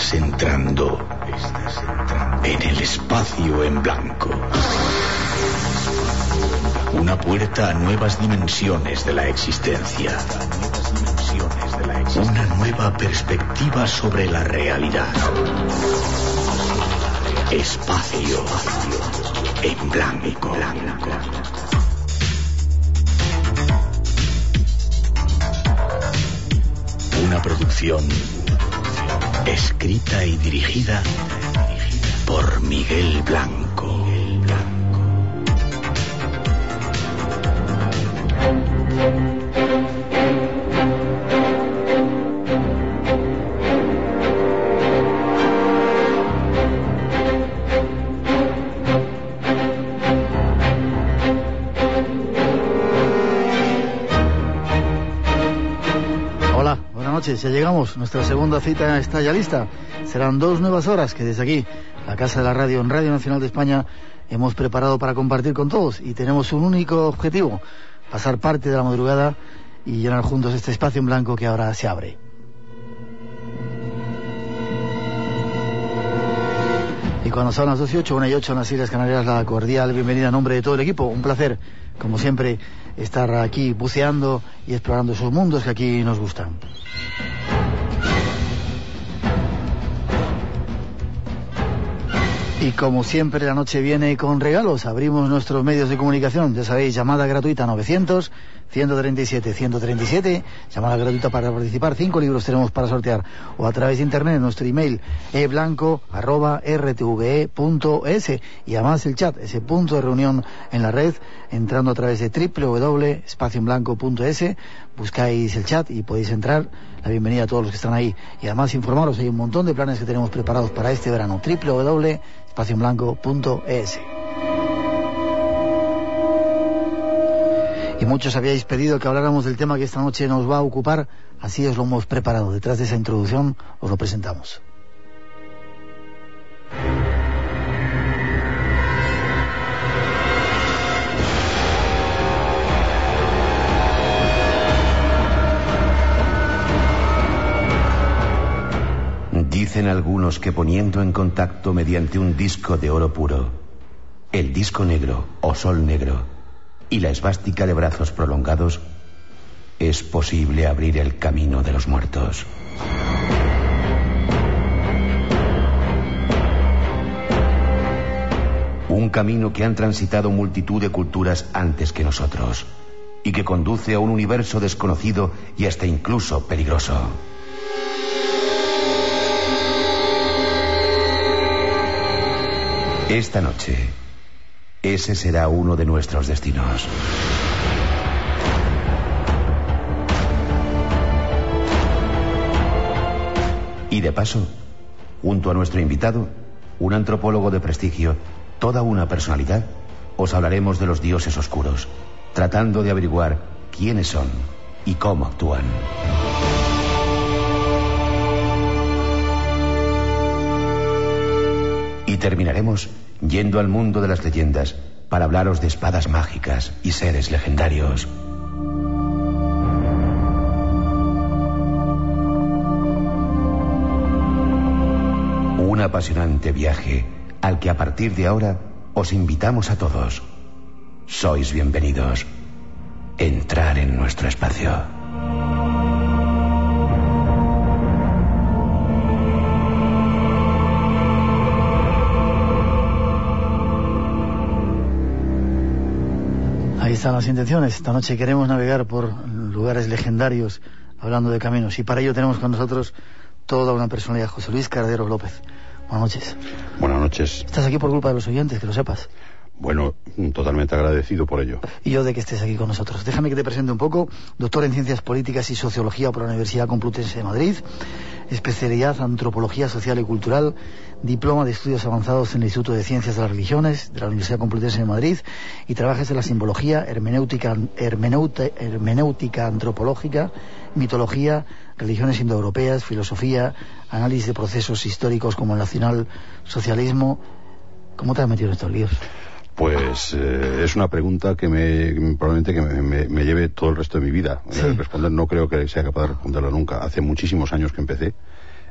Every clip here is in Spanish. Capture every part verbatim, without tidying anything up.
Estás entrando, estás entrando en el espacio en blanco. Una puerta a nuevas dimensiones de la existencia. Una nueva perspectiva sobre la realidad. Espacio en blanco. Una producción escrita y dirigida por Miguel Blanco. Ya llegamos, nuestra segunda cita está ya lista. Serán dos nuevas horas que desde aquí, la Casa de la Radio, en Radio Nacional de España, hemos preparado para compartir con todos, y tenemos un único objetivo: pasar parte de la madrugada y llenar juntos este espacio en blanco que ahora se abre. Y cuando son las dos y ocho, una y ocho en las Islas Canarias, la cordial bienvenida en nombre de todo el equipo. Un placer, como siempre, estar aquí buceando y explorando esos mundos que aquí nos gustan. Y como siempre, la noche viene con regalos. Abrimos nuestros medios de comunicación, ya sabéis, llamada gratuita novecientos, ciento treinta y siete, ciento treinta y siete, llamada gratuita para participar. Cinco libros tenemos para sortear, o a través de internet, nuestro email eblanco arroba r t v e punto es, y además el chat, ese punto de reunión en la red, entrando a través de doble u doble u doble u punto espacio en blanco punto es, buscáis el chat y podéis entrar. La bienvenida a todos los que están ahí, y además informaros, hay un montón de planes que tenemos preparados para este verano. doble u doble u doble u punto espacio en blanco punto es. Y muchos habíais pedido que habláramos del tema que esta noche nos va a ocupar, así os lo hemos preparado. Detrás de esa introducción os lo presentamos. Dicen algunos que poniendo en contacto mediante un disco de oro puro, el disco negro o sol negro y la esvástica de brazos prolongados, es posible abrir el camino de los muertos. Un camino que han transitado multitud de culturas antes que nosotros, y que conduce a un universo desconocido y hasta incluso peligroso. Esta noche, ese será uno de nuestros destinos. Y de paso, junto a nuestro invitado, un antropólogo de prestigio, toda una personalidad, os hablaremos de los dioses oscuros, tratando de averiguar quiénes son y cómo actúan. Y terminaremos yendo al mundo de las leyendas para hablaros de espadas mágicas y seres legendarios. Un apasionante viaje al que a partir de ahora os invitamos a todos. Sois bienvenidos. Entrar en nuestro espacio. Ahí están las intenciones. Esta noche queremos navegar por lugares legendarios, hablando de caminos, y para ello tenemos con nosotros toda una personalidad, José Luis Carderos López. Buenas noches. Buenas noches. Estás aquí por culpa de los oyentes, que lo sepas. Bueno, totalmente agradecido por ello. Y yo de que estés aquí con nosotros. Déjame que te presente un poco. Doctor en Ciencias Políticas y Sociología por la Universidad Complutense de Madrid, especialidad Antropología Social y Cultural, diploma de Estudios Avanzados en el Instituto de Ciencias de las Religiones de la Universidad Complutense de Madrid, y trabajas en la simbología, hermenéutica, hermenéutica, hermenéutica antropológica, mitología, religiones indoeuropeas, filosofía, análisis de procesos históricos como el nacionalsocialismo. ¿Cómo te has metido en estos líos? Pues eh, es una pregunta que me probablemente que me, me, me lleve todo el resto de mi vida. Sí. Eh, responder no creo que sea capaz de responderla nunca. Hace muchísimos años que empecé.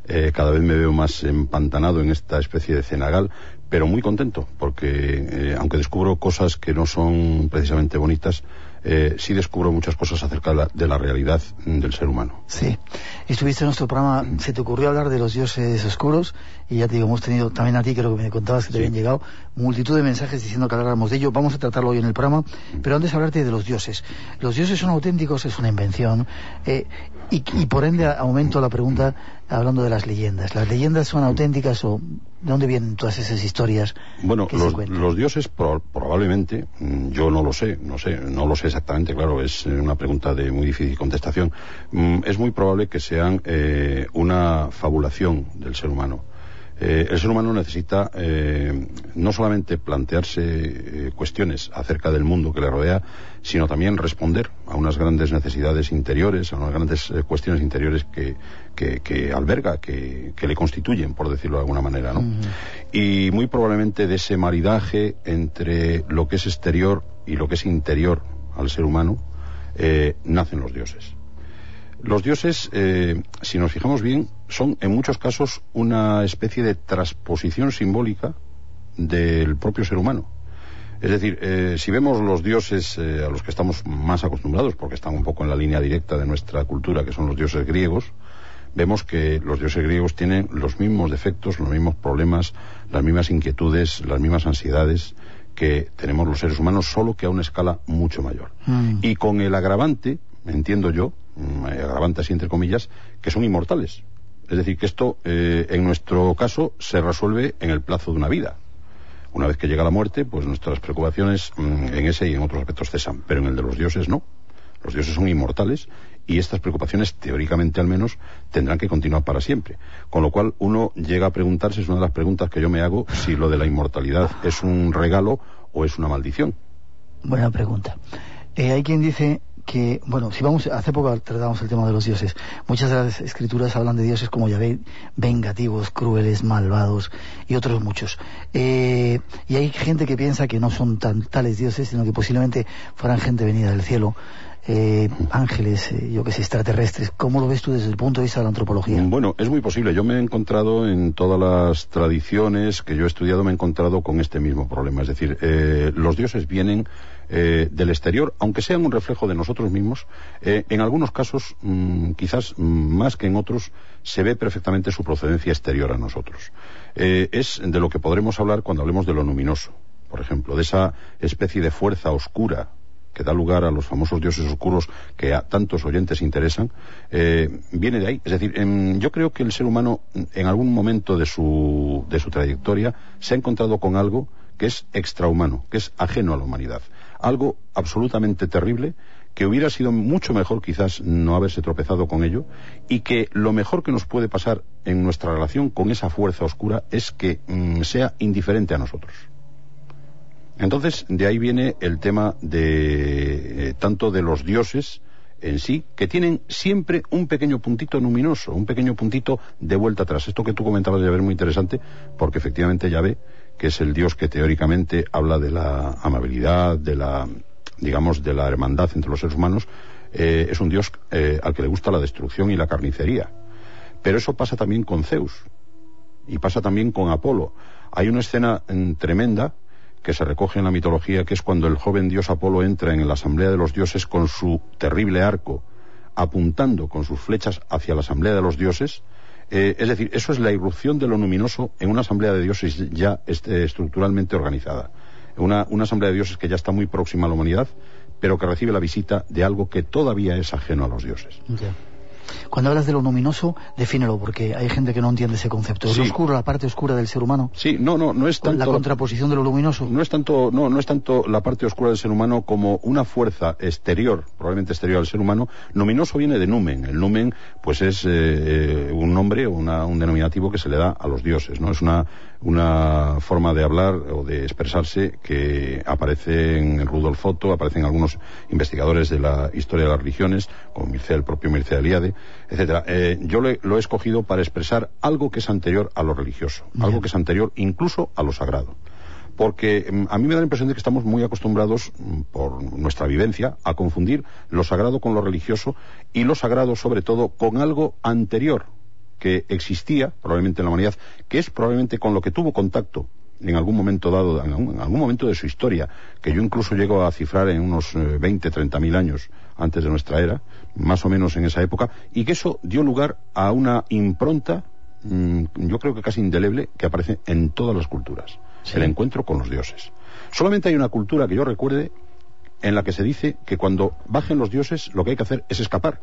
eh, cada vez me veo más empantanado en esta especie de cenagal, pero muy contento, porque eh, aunque descubro cosas que no son precisamente bonitas, eh, sí descubro muchas cosas acerca de la, de la realidad del ser humano. Sí, estuviste en nuestro programa, se te ocurrió hablar de los dioses oscuros, y ya te digo, hemos tenido también a ti, creo que me contabas que te sí. habían llegado multitud de mensajes diciendo que habláramos de ello. Vamos a tratarlo hoy en el programa, pero antes hablarte de los dioses. Los dioses son auténticos, es una invención, eh, y, y por ende aumento la pregunta hablando de las leyendas. ¿Las leyendas son auténticas o de dónde vienen todas esas historias? Bueno, los, los dioses pro, probablemente, yo no lo sé, no sé, no lo sé exactamente, claro, es una pregunta de muy difícil contestación. Es muy probable que sean eh, una fabulación del ser humano. Eh, el ser humano necesita eh, no solamente plantearse eh, cuestiones acerca del mundo que le rodea, sino también responder a unas grandes necesidades interiores, a unas grandes eh, cuestiones interiores que, que, que alberga, que, que le constituyen, por decirlo de alguna manera, ¿no? Mm. Y muy probablemente de ese maridaje entre lo que es exterior y lo que es interior al ser humano, eh, nacen los dioses. Los dioses, eh, si nos fijamos bien, son en muchos casos una especie de transposición simbólica del propio ser humano. Es decir, eh, si vemos los dioses eh, a los que estamos más acostumbrados, porque están un poco en la línea directa de nuestra cultura, que son los dioses griegos, vemos que los dioses griegos tienen los mismos defectos, los mismos problemas, las mismas inquietudes, las mismas ansiedades que tenemos los seres humanos, solo que a una escala mucho mayor. Mm. Y con el agravante, entiendo yo, agravante así entre comillas, que son inmortales. Es decir, que esto, eh, en nuestro caso, se resuelve en el plazo de una vida. Una vez que llega la muerte, pues nuestras preocupaciones mmm, en ese y en otros aspectos cesan. Pero en el de los dioses no. Los dioses son inmortales y estas preocupaciones, teóricamente al menos, tendrán que continuar para siempre. Con lo cual, uno llega a preguntarse, es una de las preguntas que yo me hago, si lo de la inmortalidad es un regalo o es una maldición. Buena pregunta. Eh, hay quien dice que, bueno, si vamos, hace poco tratamos el tema de los dioses. Muchas de las escrituras hablan de dioses como Yahvé, vengativos, crueles, malvados y otros muchos. Eh, y hay gente que piensa que no son tan tales dioses, sino que posiblemente fueran gente venida del cielo, eh, ángeles, eh, yo que sé, extraterrestres. ¿Cómo lo ves tú desde el punto de vista de la antropología? Bueno, es muy posible. Yo me he encontrado en todas las tradiciones que yo he estudiado, me he encontrado con este mismo problema. Es decir, eh, los dioses vienen Eh, del exterior, aunque sean un reflejo de nosotros mismos. Eh, en algunos casos, mmm, quizás mmm, más que en otros, se ve perfectamente su procedencia exterior a nosotros. Eh, es de lo que podremos hablar cuando hablemos de lo luminoso, por ejemplo, de esa especie de fuerza oscura que da lugar a los famosos dioses oscuros que a tantos oyentes interesan, eh, viene de ahí. Es decir, en, yo creo que el ser humano en algún momento de su, de su trayectoria se ha encontrado con algo que es extrahumano, que es ajeno a la humanidad. Algo absolutamente terrible, que hubiera sido mucho mejor quizás no haberse tropezado con ello, y que lo mejor que nos puede pasar en nuestra relación con esa fuerza oscura es que mmm, sea indiferente a nosotros. Entonces, de ahí viene el tema de eh, tanto de los dioses en sí, que tienen siempre un pequeño puntito luminoso, un pequeño puntito de vuelta atrás. Esto que tú comentabas de Yahvé es muy interesante, porque efectivamente Yahvé, que es el Dios que teóricamente habla de la amabilidad, de la, digamos, de la hermandad entre los seres humanos, eh, es un Dios eh, al que le gusta la destrucción y la carnicería. Pero eso pasa también con Zeus, y pasa también con Apolo. Hay una escena mm, tremenda que se recoge en la mitología, que es cuando el joven dios Apolo entra en la asamblea de los dioses con su terrible arco, apuntando con sus flechas hacia la asamblea de los dioses. Eh, es decir, eso es la irrupción de lo luminoso en una asamblea de dioses ya este, estructuralmente organizada. Una, una asamblea de dioses que ya está muy próxima a la humanidad, pero que recibe la visita de algo que todavía es ajeno a los dioses. Yeah. Cuando hablas de lo luminoso, defínelo, porque hay gente que no entiende ese concepto. ¿Es sí. lo oscuro, la parte oscura del ser humano? Sí, no, no, no es tanto... ¿La contraposición de lo luminoso? No es tanto, no, no es tanto la parte oscura del ser humano como una fuerza exterior, probablemente exterior al ser humano. Luminoso viene de numen. El numen, pues es eh, un nombre, una, un denominativo que se le da a los dioses, ¿no? Es una, una forma de hablar o de expresarse que aparece en Rudolf Otto, aparece en algunos investigadores de la historia de las religiones, como Mircea, el propio Mircea Eliade, etcétera. Eh, yo le, lo he escogido para expresar algo que es anterior a lo religioso, yeah. algo que es anterior incluso a lo sagrado. Porque mm, a mí me da la impresión de que estamos muy acostumbrados, mm, por nuestra vivencia, a confundir lo sagrado con lo religioso, y lo sagrado, sobre todo, con algo anterior, que existía probablemente en la humanidad, que es probablemente con lo que tuvo contacto en algún momento dado, en algún, en algún momento de su historia, que yo incluso llego a cifrar en unos eh, veinte, treinta mil años antes de nuestra era, más o menos en esa época, y que eso dio lugar a una impronta, mmm, yo creo que casi indeleble, que aparece en todas las culturas. Sí. El encuentro con los dioses. Solamente hay una cultura que yo recuerde en la que se dice que cuando bajen los dioses lo que hay que hacer es escapar,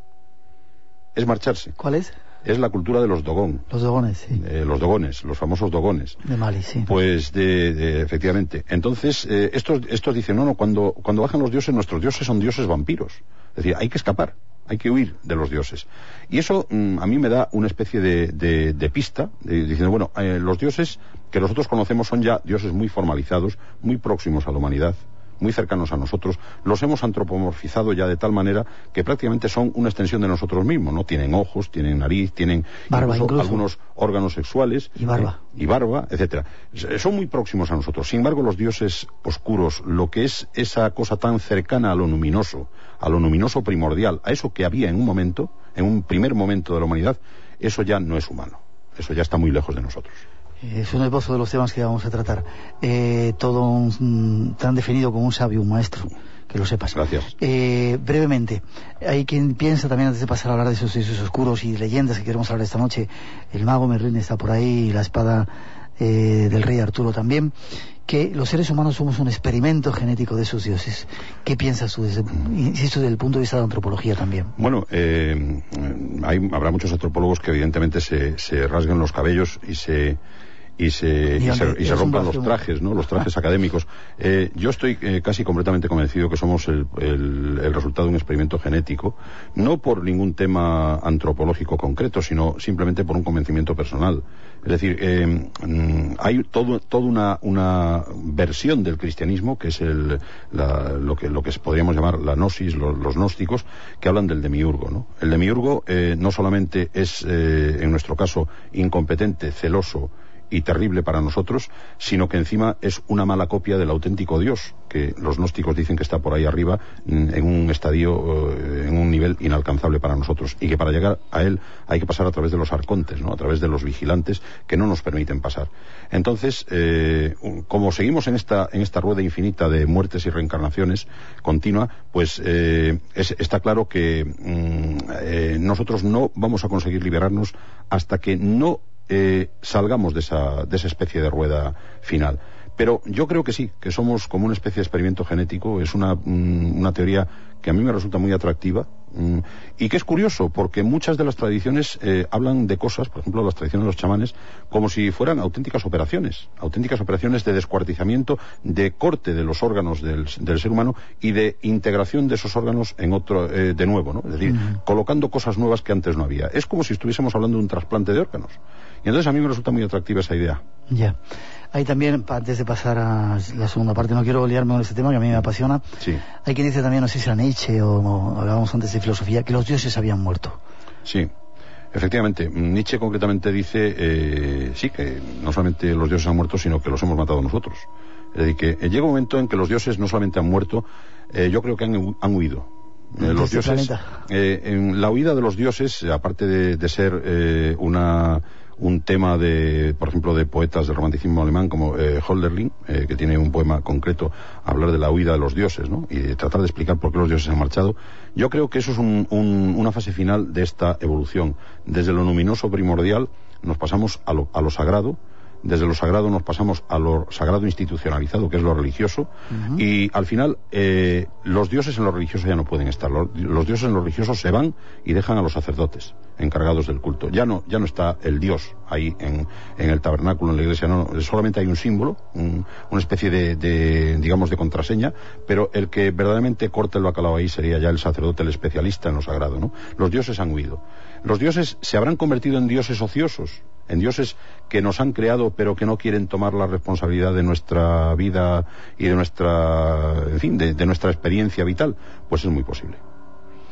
es marcharse. ¿Cuál es? Es la cultura de los Dogón. Los Dogones, sí. Eh, los Dogones, los famosos Dogones. De Mali, sí. Pues, de, de, efectivamente. Entonces, eh, estos, estos dicen, no, no, cuando, cuando bajan los dioses, nuestros dioses son dioses vampiros. Es decir, hay que escapar, hay que huir de los dioses. Y eso mmm, a mí me da una especie de, de, de pista, de, diciendo, bueno, eh, los dioses que nosotros conocemos son ya dioses muy formalizados, muy próximos a la humanidad, muy cercanos a nosotros, los hemos antropomorfizado ya de tal manera que prácticamente son una extensión de nosotros mismos, ¿no? Tienen ojos, tienen nariz, tienen barba, incluso incluso algunos órganos sexuales y barba, eh, y barba, etcétera. Son muy próximos a nosotros. Sin embargo, los dioses oscuros, lo que es esa cosa tan cercana a lo luminoso, a lo luminoso primordial, a eso que había en un momento, en un primer momento de la humanidad, eso ya no es humano. Eso ya está muy lejos de nosotros. Es un esbozo de los temas que vamos a tratar. Eh, todo un, tan definido como un sabio, un maestro, que lo sepas. Gracias. Eh, brevemente, hay quien piensa también, antes de pasar a hablar de esos, esos oscuros y leyendas que queremos hablar esta noche, el mago Merlín está por ahí, y la espada eh, del rey Arturo también, que los seres humanos somos un experimento genético de esos dioses. ¿Qué piensas tú, desde, insisto, desde el punto de vista de la antropología también? Bueno, eh, hay, habrá muchos antropólogos que evidentemente se, se rasguen los cabellos y se... y se, y se, y se rompan los trajes, ¿no? Los trajes académicos. Eh, yo estoy eh, casi completamente convencido que somos el, el, el resultado de un experimento genético, no por ningún tema antropológico concreto, sino simplemente por un convencimiento personal. Es decir, eh, hay todo, toda una, una versión del cristianismo, que es el, la, lo, que, lo que podríamos llamar la gnosis, los, los gnósticos, que hablan del demiurgo, ¿no? El demiurgo eh, no solamente es, eh, en nuestro caso, incompetente, celoso y terrible para nosotros, sino que encima es una mala copia del auténtico Dios, que los gnósticos dicen que está por ahí arriba, en un estadio, en un nivel inalcanzable para nosotros, y que para llegar a él hay que pasar a través de los arcontes, ¿no? A través de los vigilantes que no nos permiten pasar. Entonces, eh, como seguimos en esta, en esta rueda infinita de muertes y reencarnaciones continua, pues eh, es, está claro que mm, eh, nosotros no vamos a conseguir liberarnos hasta que no Eh, salgamos de esa, de esa especie de rueda final. Pero yo creo que sí, que somos como una especie de experimento genético. Es una, mm, una teoría que a mí me resulta muy atractiva, mm, y que es curioso, porque muchas de las tradiciones eh, hablan de cosas, por ejemplo las tradiciones de los chamanes, como si fueran auténticas operaciones, auténticas operaciones de descuartizamiento, de corte de los órganos del, del ser humano y de integración de esos órganos en otro, eh, de nuevo, ¿no? Es decir, mm. colocando cosas nuevas que antes no había. Es como si estuviésemos hablando de un trasplante de órganos. Y entonces a mí me resulta muy atractiva esa idea. Ya. Hay también, antes de pasar a la segunda parte, no quiero liarme con este tema que a mí me apasiona. Sí. Hay quien dice también, no sé si era Nietzsche o, o hablábamos antes de filosofía, que los dioses habían muerto. Sí. Efectivamente, Nietzsche concretamente dice, eh, sí, que no solamente los dioses han muerto, sino que los hemos matado nosotros. Es decir, que llega un momento en que los dioses no solamente han muerto, eh, yo creo que han, han huido. Eh, los este dioses, eh, en la huida de los dioses, aparte de, de ser eh, una... un tema de, por ejemplo, de poetas del romanticismo alemán como eh, Hölderlin, eh, que tiene un poema concreto a hablar de la huida de los dioses, ¿no? Y de tratar de explicar por qué los dioses han marchado. Yo creo que eso es un, un, una fase final de esta evolución. Desde lo luminoso primordial nos pasamos a lo, a lo sagrado. Desde lo sagrado nos pasamos a lo sagrado institucionalizado, que es lo religioso, uh-huh. Y al final eh, los dioses en lo religioso ya no pueden estar. Los, los dioses en lo religioso se van y dejan a los sacerdotes encargados del culto. Ya no, ya no está el Dios ahí en, en el tabernáculo, en la iglesia, no, solamente hay un símbolo, un, una especie de, de, digamos, de contraseña, pero el que verdaderamente corta el bacalao ahí sería ya el sacerdote, el especialista en lo sagrado, ¿no? Los dioses han huido. Los dioses se habrán convertido en dioses ociosos, en dioses que nos han creado pero que no quieren tomar la responsabilidad de nuestra vida y de nuestra, en fin, de, de nuestra experiencia vital. Pues es muy posible.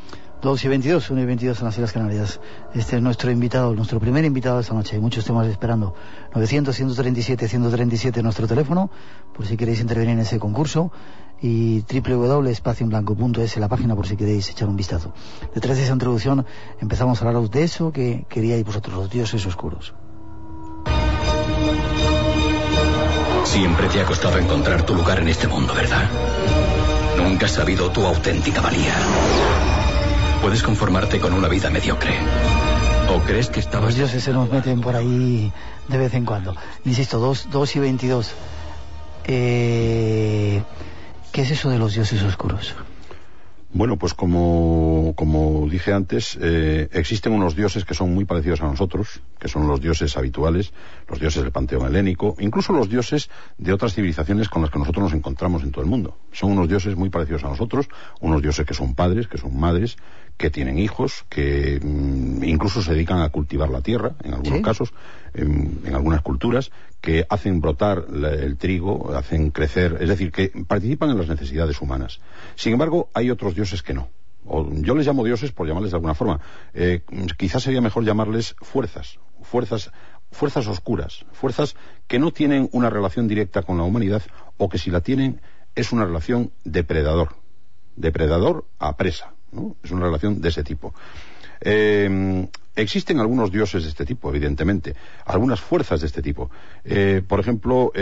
dos y veintidós, uno y veintidós en las Islas Canarias. Este es nuestro invitado, nuestro primer invitado esta noche. Hay muchos temas esperando. novecientos, ciento treinta y siete, ciento treinta y siete nuestro teléfono, por si queréis intervenir en ese concurso. Y doble u doble u doble u punto espacio en blanco punto es la página por si queréis echar un vistazo. Detrás de esa introducción empezamos a hablaros de eso que queríais vosotros, los dioses oscuros. Siempre te ha costado encontrar tu lugar en este mundo, ¿verdad? Nunca has sabido tu auténtica valía. Puedes conformarte con una vida mediocre. ¿O crees que estabas...? Los dioses se nos meten por ahí de vez en cuando. Insisto, dos y veintidós. Eh, ¿Qué es eso de los dioses oscuros? Bueno, pues como, como dije antes, eh, existen unos dioses que son muy parecidos a nosotros, que son los dioses habituales, los dioses del panteón helénico, incluso los dioses de otras civilizaciones con las que nosotros nos encontramos en todo el mundo. Son unos dioses muy parecidos a nosotros, unos dioses que son padres, que son madres, que tienen hijos, que mmm, incluso se dedican a cultivar la tierra, en algunos ¿Sí? casos, en, en algunas culturas, que hacen brotar la, el trigo, hacen crecer, es decir, que participan en las necesidades humanas. Sin embargo, hay otros dioses que no. O, yo les llamo dioses por llamarles de alguna forma. Eh, quizás sería mejor llamarles fuerzas, fuerzas, fuerzas oscuras, fuerzas que no tienen una relación directa con la humanidad, o que si la tienen es una relación depredador, depredador a presa, ¿no? Es una relación de ese tipo. Eh, existen algunos dioses de este tipo, evidentemente, algunas fuerzas de este tipo. Eh, por ejemplo,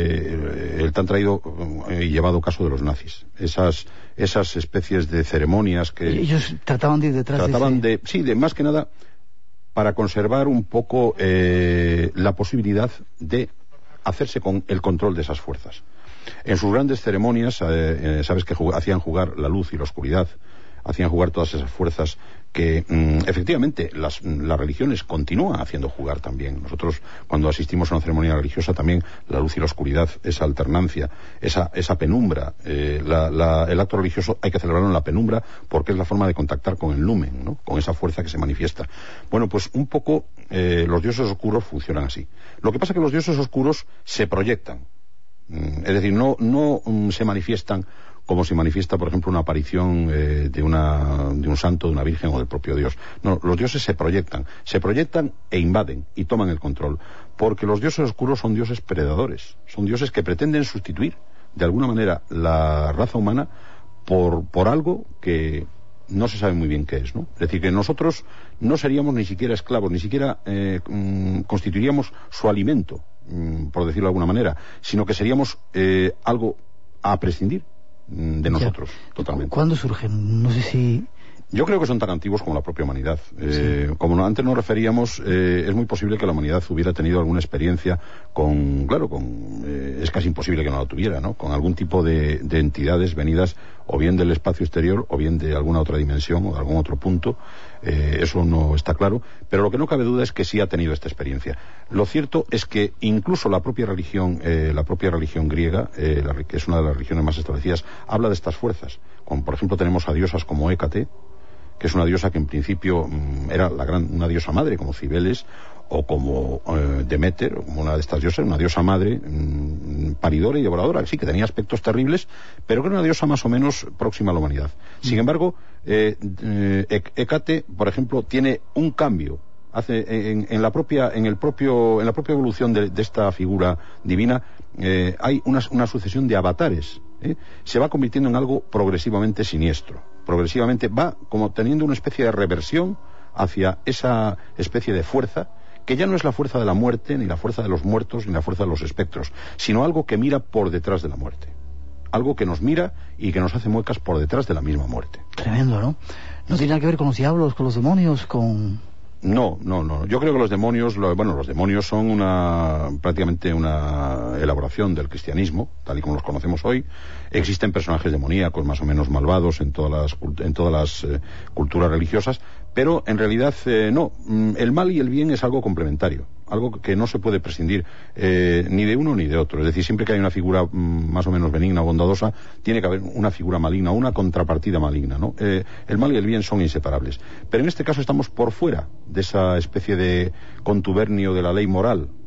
eh, el tan traído y llevado caso de los nazis. Esas, esas especies de ceremonias que... Ellos trataban de ir detrás trataban de, ese... de... Sí, de más que nada para conservar un poco eh, la posibilidad de hacerse con el control de esas fuerzas. En sus grandes ceremonias, eh, eh, sabes que jug- hacían jugar la luz y la oscuridad, hacían jugar todas esas fuerzas que mmm, efectivamente las, las religiones continúan haciendo jugar también. Nosotros cuando asistimos a una ceremonia religiosa también la luz y la oscuridad, esa alternancia, esa, esa penumbra, eh, la, la, el acto religioso hay que celebrarlo en la penumbra porque es la forma de contactar con el lumen, ¿no? Con esa fuerza que se manifiesta. Bueno, pues un poco eh, los dioses oscuros funcionan así. Lo que pasa es que los dioses oscuros se proyectan, mm, es decir, no, no mm, se manifiestan como se manifiesta, por ejemplo, una aparición eh, de, una, de un santo, de una virgen o del propio Dios. No, los dioses se proyectan, se proyectan e invaden y toman el control, porque los dioses oscuros son dioses predadores, son dioses que pretenden sustituir, de alguna manera, la raza humana por, por algo que no se sabe muy bien qué es, ¿no? Es decir, que nosotros no seríamos ni siquiera esclavos, ni siquiera eh, mm, constituiríamos su alimento, mm, por decirlo de alguna manera, sino que seríamos eh, algo a prescindir de nosotros, ya. Totalmente. ¿Cuándo surgen? No sé si... Yo creo que son tan antiguos como la propia humanidad. Eh, sí. Como antes nos referíamos, eh, es muy posible que la humanidad hubiera tenido alguna experiencia con, claro, con, eh, es casi imposible que no la tuviera, ¿no? Con algún tipo de, de entidades venidas o bien del espacio exterior o bien de alguna otra dimensión o de algún otro punto. Eh, eso no está claro, pero lo que no cabe duda es que sí ha tenido esta experiencia. Lo cierto es que incluso la propia religión, eh, la propia religión griega, eh, la, que es una de las religiones más establecidas, habla de estas fuerzas. Como por ejemplo tenemos a diosas como Hécate, que es una diosa que en principio mmm, era la gran, una diosa madre, como Cibeles, o como eh, Deméter, o como una de estas diosas, una diosa madre, mmm, paridora y devoradora, sí, que tenía aspectos terribles, pero que era una diosa más o menos próxima a la humanidad. Sin embargo, eh, eh, Hécate, por ejemplo, tiene un cambio. Hace en, en la propia en el propio en la propia evolución de, de esta figura divina eh, hay una, una sucesión de avatares, ¿eh? Se va convirtiendo en algo progresivamente siniestro, progresivamente va como teniendo una especie de reversión hacia esa especie de fuerza que ya no es la fuerza de la muerte, ni la fuerza de los muertos, ni la fuerza de los espectros, sino algo que mira por detrás de la muerte, algo que nos mira y que nos hace muecas por detrás de la misma muerte. Tremendo, ¿no? No tiene nada que ver con los diablos, con los demonios, con... No, no, no. Yo creo que los demonios, lo, bueno, los demonios son una prácticamente una elaboración del cristianismo, tal y como los conocemos hoy. Existen personajes demoníacos más o menos malvados en todas las en todas las eh, culturas religiosas, pero en realidad eh, no. El mal y el bien es algo complementario, algo que no se puede prescindir eh, ni de uno ni de otro. Es decir, siempre que hay una figura mm, más o menos benigna o bondadosa, tiene que haber una figura maligna, una contrapartida maligna, ¿no? Eh, el mal y el bien son inseparables. Pero en este caso estamos por fuera de esa especie de contubernio de la ley moral,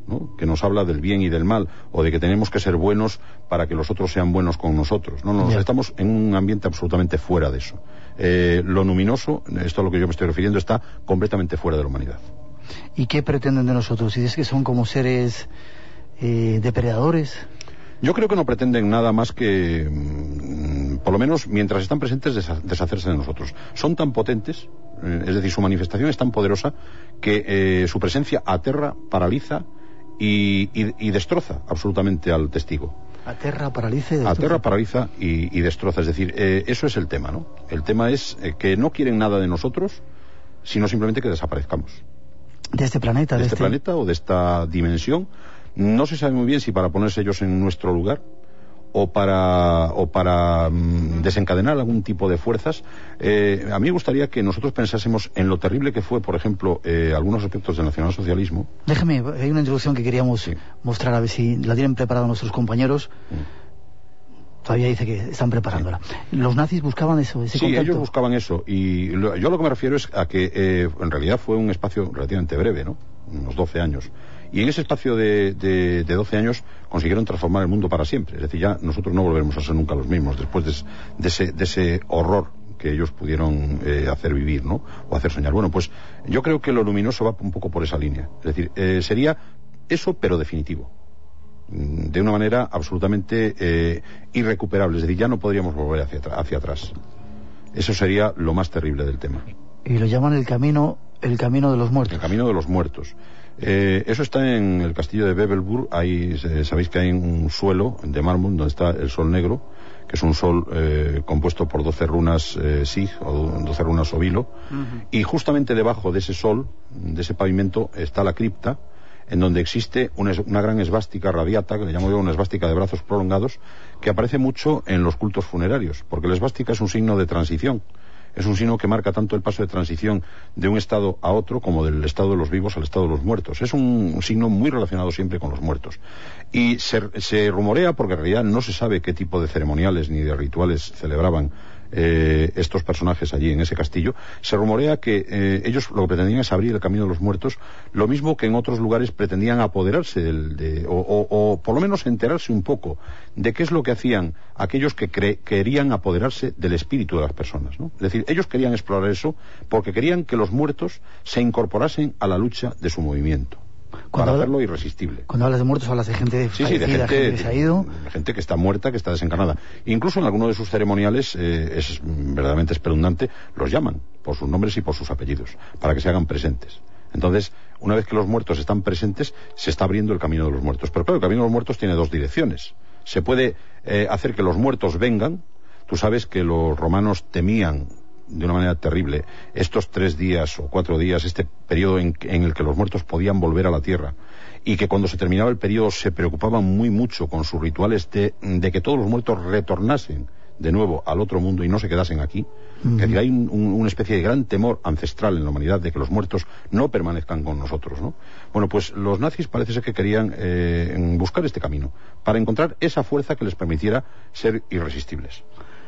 ¿no?, que nos habla del bien y del mal, o de que tenemos que ser buenos para que los otros sean buenos con nosotros. No, no, Bien. Estamos en un ambiente absolutamente fuera de eso. Eh, lo luminoso, esto a lo que yo me estoy refiriendo, está completamente fuera de la humanidad. ¿Y qué pretenden de nosotros? ¿Dices que son como seres eh, depredadores? Yo creo que no pretenden nada más que, mmm, por lo menos mientras están presentes, deshacerse de nosotros. Son tan potentes, eh, es decir, su manifestación es tan poderosa que eh, su presencia aterra, paraliza y, y, y destroza absolutamente al testigo. Aterra, paraliza y destroza. Aterra, paraliza y, y destroza. Es decir, eh, eso es el tema, ¿no? El tema es eh, que no quieren nada de nosotros, sino simplemente que desaparezcamos. De este planeta. De, de este, este planeta o de esta dimensión. No se sabe muy bien si para ponerse ellos en nuestro lugar o para, o para mm, desencadenar algún tipo de fuerzas. Eh, a mí me gustaría que nosotros pensásemos en lo terrible que fue, por ejemplo, eh, algunos aspectos del nacionalsocialismo. Déjeme, hay una introducción que queríamos sí. mostrar, a ver si la tienen preparada nuestros compañeros. Mm. Todavía dice que están preparándola. Sí. Los nazis buscaban eso, ese Sí, contacto. Ellos buscaban eso. Y lo, yo lo que me refiero es a que eh, en realidad fue un espacio relativamente breve, ¿no? Unos doce años. Y en ese espacio de, de, de doce años consiguieron transformar el mundo para siempre. Es decir, ya nosotros no volveremos a ser nunca los mismos después de, de, ese, de ese horror que ellos pudieron eh, hacer vivir, ¿no? O hacer soñar. Bueno, pues yo creo que lo luminoso va un poco por esa línea. Es decir, eh, sería eso, pero definitivo. De una manera absolutamente eh, irrecuperable. Es decir, ya no podríamos volver hacia, hacia atrás. Eso sería lo más terrible del tema. Y lo llaman el camino, el camino de los muertos. El camino de los muertos. Eh, eso está en el castillo de Bebelburg. Ahí eh, sabéis que hay un suelo de mármol donde está el sol negro, que es un sol eh, compuesto por doce runas eh, Sig, o doce runas Ovilo. Uh-huh. Y justamente debajo de ese sol, de ese pavimento, está la cripta, en donde existe una, una gran esvástica radiata, que le llamo yo una esvástica de brazos prolongados, que aparece mucho en los cultos funerarios, porque la esvástica es un signo de transición. Es un signo que marca tanto el paso de transición de un estado a otro como del estado de los vivos al estado de los muertos. Es un, un signo muy relacionado siempre con los muertos. Y se, se rumorea, porque en realidad no se sabe qué tipo de ceremoniales ni de rituales celebraban eh, estos personajes allí en ese castillo, se rumorea que eh, ellos lo que pretendían es abrir el camino de los muertos, lo mismo que en otros lugares pretendían apoderarse del, de, o, o, o por lo menos enterarse un poco de qué es lo que hacían aquellos que cre- querían apoderarse del espíritu de las personas, ¿no? Es decir, ellos querían explorar eso porque querían que los muertos se incorporasen a la lucha de su movimiento. Cuando para habla, hacerlo irresistible. Cuando hablas de muertos hablas de gente sí, sí, de gente, gente que se ha ido. De gente que está muerta, que está desencarnada. Incluso en alguno de sus ceremoniales, eh, es verdaderamente espeluznante, los llaman por sus nombres y por sus apellidos, para que se hagan presentes. Entonces, una vez que los muertos están presentes, se está abriendo el camino de los muertos. Pero claro, el camino de los muertos tiene dos direcciones. Se puede eh, hacer que los muertos vengan. Tú sabes que los romanos temían de una manera terrible estos tres días o cuatro días, este periodo en, en el que los muertos podían volver a la tierra, y que cuando se terminaba el periodo se preocupaban muy mucho con sus rituales de, de que todos los muertos retornasen de nuevo al otro mundo y no se quedasen aquí. Uh-huh. Es decir, hay un, un, una especie de gran temor ancestral en la humanidad de que los muertos no permanezcan con nosotros, ¿no? Bueno, pues los nazis parece ser que querían eh, buscar este camino para encontrar esa fuerza que les permitiera ser irresistibles.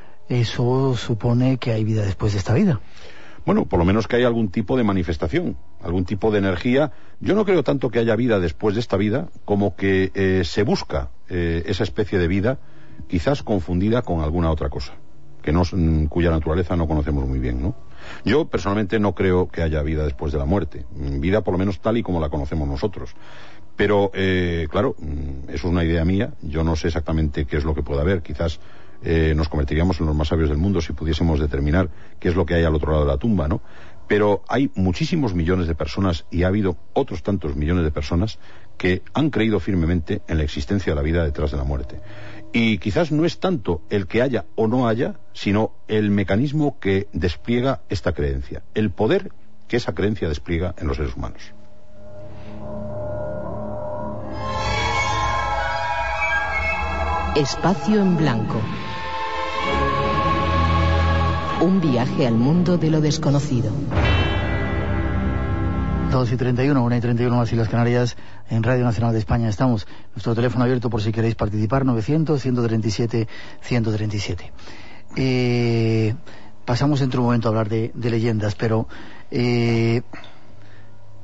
Eso supone que hay vida después de esta vida. Bueno, por lo menos que haya algún tipo de manifestación, algún tipo de energía. Yo no creo tanto que haya vida después de esta vida, como que eh, se busca eh, esa especie de vida, quizás confundida con alguna otra cosa, que no, cuya naturaleza no conocemos muy bien, ¿no? Yo personalmente no creo que haya vida después de la muerte, vida por lo menos tal y como la conocemos nosotros. Pero, eh, claro, eso es una idea mía, yo no sé exactamente qué es lo que pueda haber, quizás eh, nos convertiríamos en los más sabios del mundo si pudiésemos determinar qué es lo que hay al otro lado de la tumba, ¿no? Pero hay muchísimos millones de personas, y ha habido otros tantos millones de personas que han creído firmemente en la existencia de la vida detrás de la muerte. Y quizás no es tanto el que haya o no haya, sino el mecanismo que despliega esta creencia, el poder que esa creencia despliega en los seres humanos. Espacio en blanco. Un viaje al mundo de lo desconocido. dos y treinta y uno, una y treinta y uno en las Islas Canarias, en Radio Nacional de España estamos. Nuestro teléfono abierto por si queréis participar, novecientos, ciento treinta y siete, ciento treinta y siete. Eh, pasamos dentro de un momento a hablar de, de leyendas, pero eh,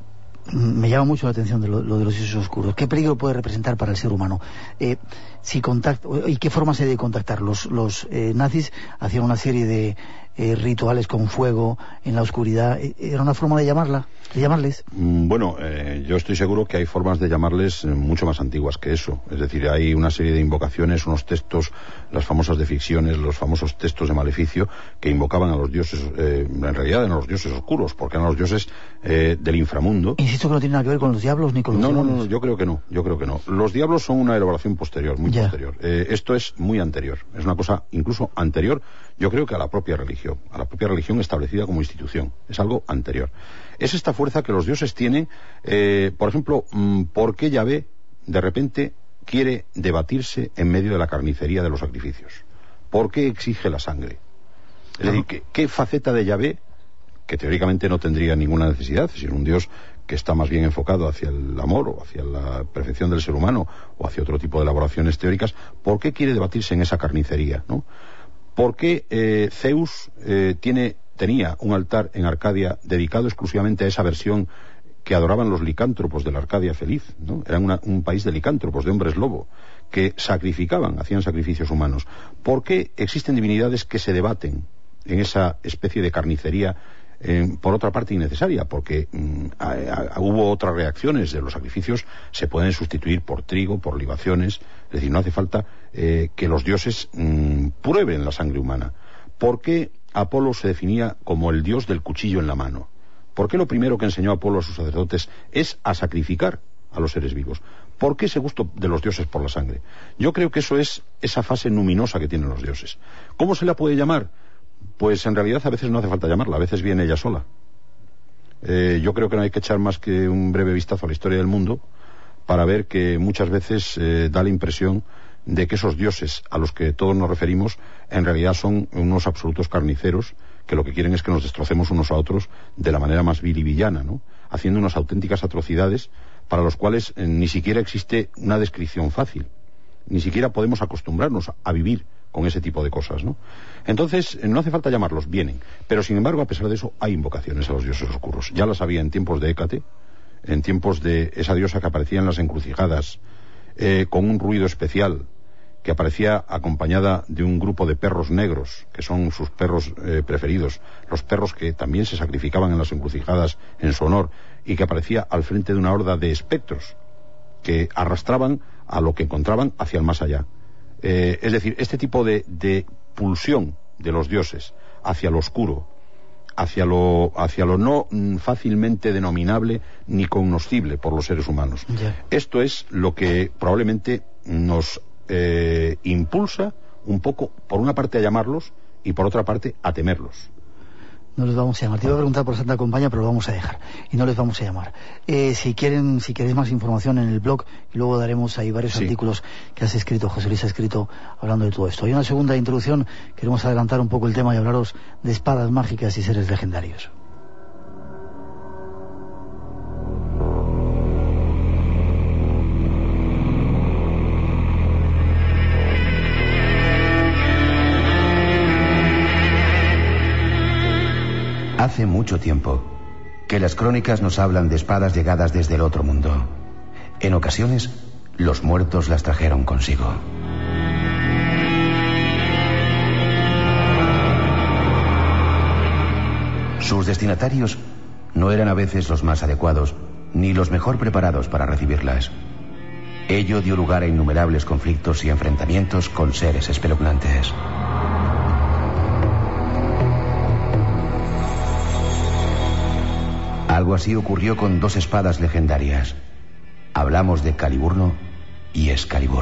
me llama mucho la atención de lo, lo de los dioses oscuros. ¿Qué peligro puede representar para el ser humano? Eh, si contacta, ¿y qué forma se debe contactar? Los, los eh, nazis hacían una serie de eh, rituales con fuego en la oscuridad. ¿Era una forma de llamarla? ¿De llamarles? Bueno, eh, yo estoy seguro que hay formas de llamarles mucho más antiguas que eso. Es decir, hay una serie de invocaciones, unos textos, las famosas de ficciones, los famosos textos de maleficio que invocaban a los dioses, eh, en realidad eran los dioses oscuros, porque eran los dioses eh, del inframundo. Insisto que no tiene nada que ver con los diablos ni con los no, demonios. No, no, yo creo que no, yo creo que no. Los diablos son una elaboración posterior, muy ya. posterior. Eh, esto es muy anterior, es una cosa incluso anterior, yo creo que a la propia religión, a la propia religión establecida como institución. Es algo anterior. Es esta fuerza que los dioses tienen, eh, por ejemplo, ¿por qué Yahvé de repente quiere debatirse en medio de la carnicería de los sacrificios? ¿Por qué exige la sangre? Es decir, ¿qué, qué faceta de Yahvé, que teóricamente no tendría ninguna necesidad, sino un dios que está más bien enfocado hacia el amor o hacia la perfección del ser humano o hacia otro tipo de elaboraciones teóricas, ¿por qué quiere debatirse en esa carnicería, ¿no? ¿Por qué eh, Zeus eh, tiene... tenía un altar en Arcadia dedicado exclusivamente a esa versión que adoraban los licántropos de la Arcadia feliz, ¿no? Eran una, un país de licántropos, de hombres lobo, que sacrificaban, hacían sacrificios humanos. ¿Por qué existen divinidades que se debaten en esa especie de carnicería, eh, por otra parte innecesaria? Porque mm, a, a, hubo otras reacciones de los sacrificios, se pueden sustituir por trigo, por libaciones, es decir, no hace falta eh, que los dioses mm, prueben la sangre humana. ¿Por qué Apolo se definía como el dios del cuchillo en la mano? ¿Por qué lo primero que enseñó Apolo a sus sacerdotes es a sacrificar a los seres vivos? ¿Por qué ese gusto de los dioses por la sangre? Yo creo que eso es esa fase luminosa que tienen los dioses. ¿Cómo se la puede llamar? Pues en realidad a veces no hace falta llamarla, a veces viene ella sola. Eh, yo creo que no hay que echar más que un breve vistazo a la historia del mundo para ver que muchas veces eh, da la impresión de que esos dioses a los que todos nos referimos en realidad son unos absolutos carniceros que lo que quieren es que nos destrocemos unos a otros de la manera más vil y villana, ¿no? Haciendo unas auténticas atrocidades para los cuales eh, ni siquiera existe una descripción fácil, ni siquiera podemos acostumbrarnos a vivir con ese tipo de cosas, ¿no? Entonces, eh, no hace falta llamarlos, vienen, pero sin embargo, a pesar de eso, hay invocaciones a los dioses oscuros. Ya las había en tiempos de Hécate, en tiempos de esa diosa que aparecía en las encrucijadas, eh, con un ruido especial, que aparecía acompañada de un grupo de perros negros, que son sus perros eh, preferidos, los perros que también se sacrificaban en las encrucijadas en su honor, y que aparecía al frente de una horda de espectros que arrastraban a lo que encontraban hacia el más allá. Eh, es decir, este tipo de, de pulsión de los dioses hacia lo oscuro, hacia lo, hacia lo no mm, fácilmente denominable ni cognoscible por los seres humanos. Yeah. Esto es lo que probablemente nos eh, impulsa un poco, por una parte a llamarlos y por otra parte a temerlos. No les vamos a llamar. Te iba a preguntar por Santa Compañía, pero lo vamos a dejar. Y no les vamos a llamar. Eh, si quieren, si queréis más información en el blog, y luego daremos ahí varios sí. artículos que has escrito, José Luis ha escrito hablando de todo esto. Hay una segunda introducción, queremos adelantar un poco el tema y hablaros de espadas mágicas y seres legendarios. Hace mucho tiempo que las crónicas nos hablan de espadas llegadas desde el otro mundo. En ocasiones, los muertos las trajeron consigo. Sus destinatarios no eran a veces los más adecuados, ni los mejor preparados para recibirlas. Ello dio lugar a innumerables conflictos y enfrentamientos con seres espeluznantes. Algo así ocurrió con dos espadas legendarias. Hablamos de Caliburno y Excalibur.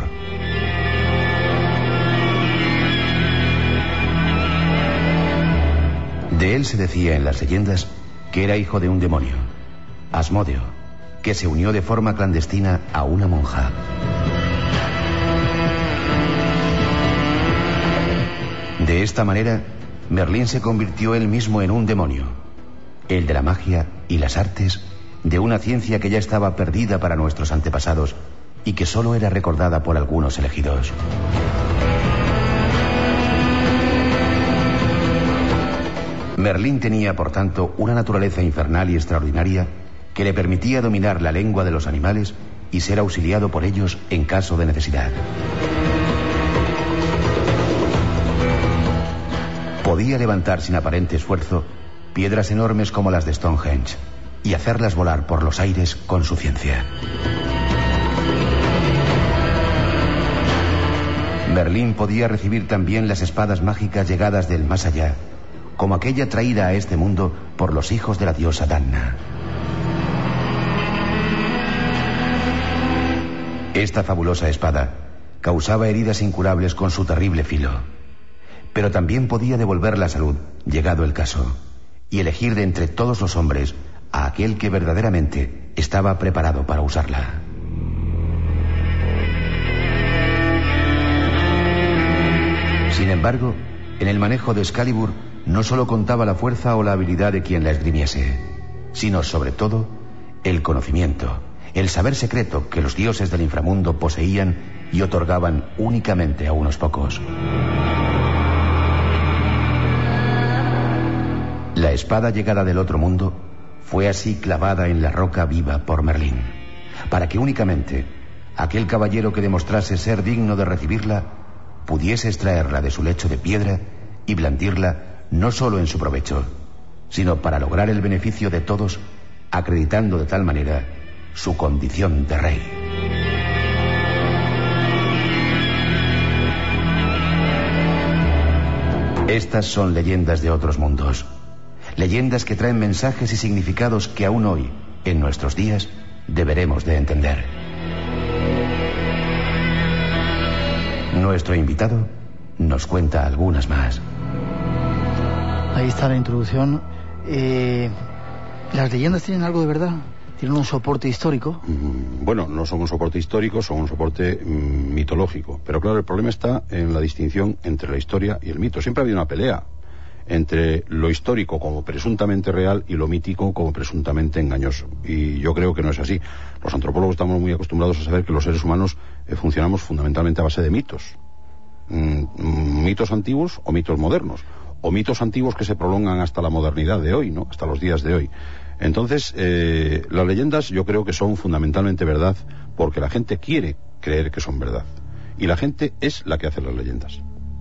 De él se decía en las leyendas que era hijo de un demonio, Asmodeo, que se unió de forma clandestina a una monja. De esta manera, Merlín se convirtió él mismo en un demonio, el de la magia y las artes, de una ciencia que ya estaba perdida para nuestros antepasados y que solo era recordada por algunos elegidos. Merlín tenía, por tanto, una naturaleza infernal y extraordinaria que le permitía dominar la lengua de los animales y ser auxiliado por ellos en caso de necesidad. Podía levantar sin aparente esfuerzo piedras enormes como las de Stonehenge y hacerlas volar por los aires con su ciencia. Merlín podía recibir también las espadas mágicas llegadas del más allá, como aquella traída a este mundo por los hijos de la diosa Danna. Esta fabulosa espada causaba heridas incurables con su terrible filo, pero también podía devolver la salud, llegado el caso, y elegir de entre todos los hombres a aquel que verdaderamente estaba preparado para usarla. Sin embargo, en el manejo de Excalibur no solo contaba la fuerza o la habilidad de quien la esgrimiese, sino sobre todo el conocimiento, el saber secreto que los dioses del inframundo poseían y otorgaban únicamente a unos pocos. La espada llegada del otro mundo fue así clavada en la roca viva por Merlín, para que únicamente aquel caballero que demostrase ser digno de recibirla pudiese extraerla de su lecho de piedra y blandirla no solo en su provecho, sino para lograr el beneficio de todos, acreditando de tal manera su condición de rey. Estas son leyendas de otros mundos, leyendas que traen mensajes y significados que aún hoy, en nuestros días, deberemos de entender. Nuestro invitado nos cuenta algunas más. Ahí está la introducción. Eh, ¿Las leyendas tienen algo de verdad? ¿Tienen un soporte histórico? Bueno, no son un soporte histórico, son un soporte mm, mitológico. Pero claro, el problema está en la distinción entre la historia y el mito. Siempre ha habido una pelea entre lo histórico como presuntamente real y lo mítico como presuntamente engañoso. Y yo creo que no es así. Los antropólogos estamos muy acostumbrados a saber que los seres humanos eh, funcionamos fundamentalmente a base de mitos. Mm, mitos antiguos o mitos modernos. O mitos antiguos que se prolongan hasta la modernidad de hoy, ¿no? Hasta los días de hoy. Entonces, eh, las leyendas yo creo que son fundamentalmente verdad porque la gente quiere creer que son verdad. Y la gente es la que hace las leyendas.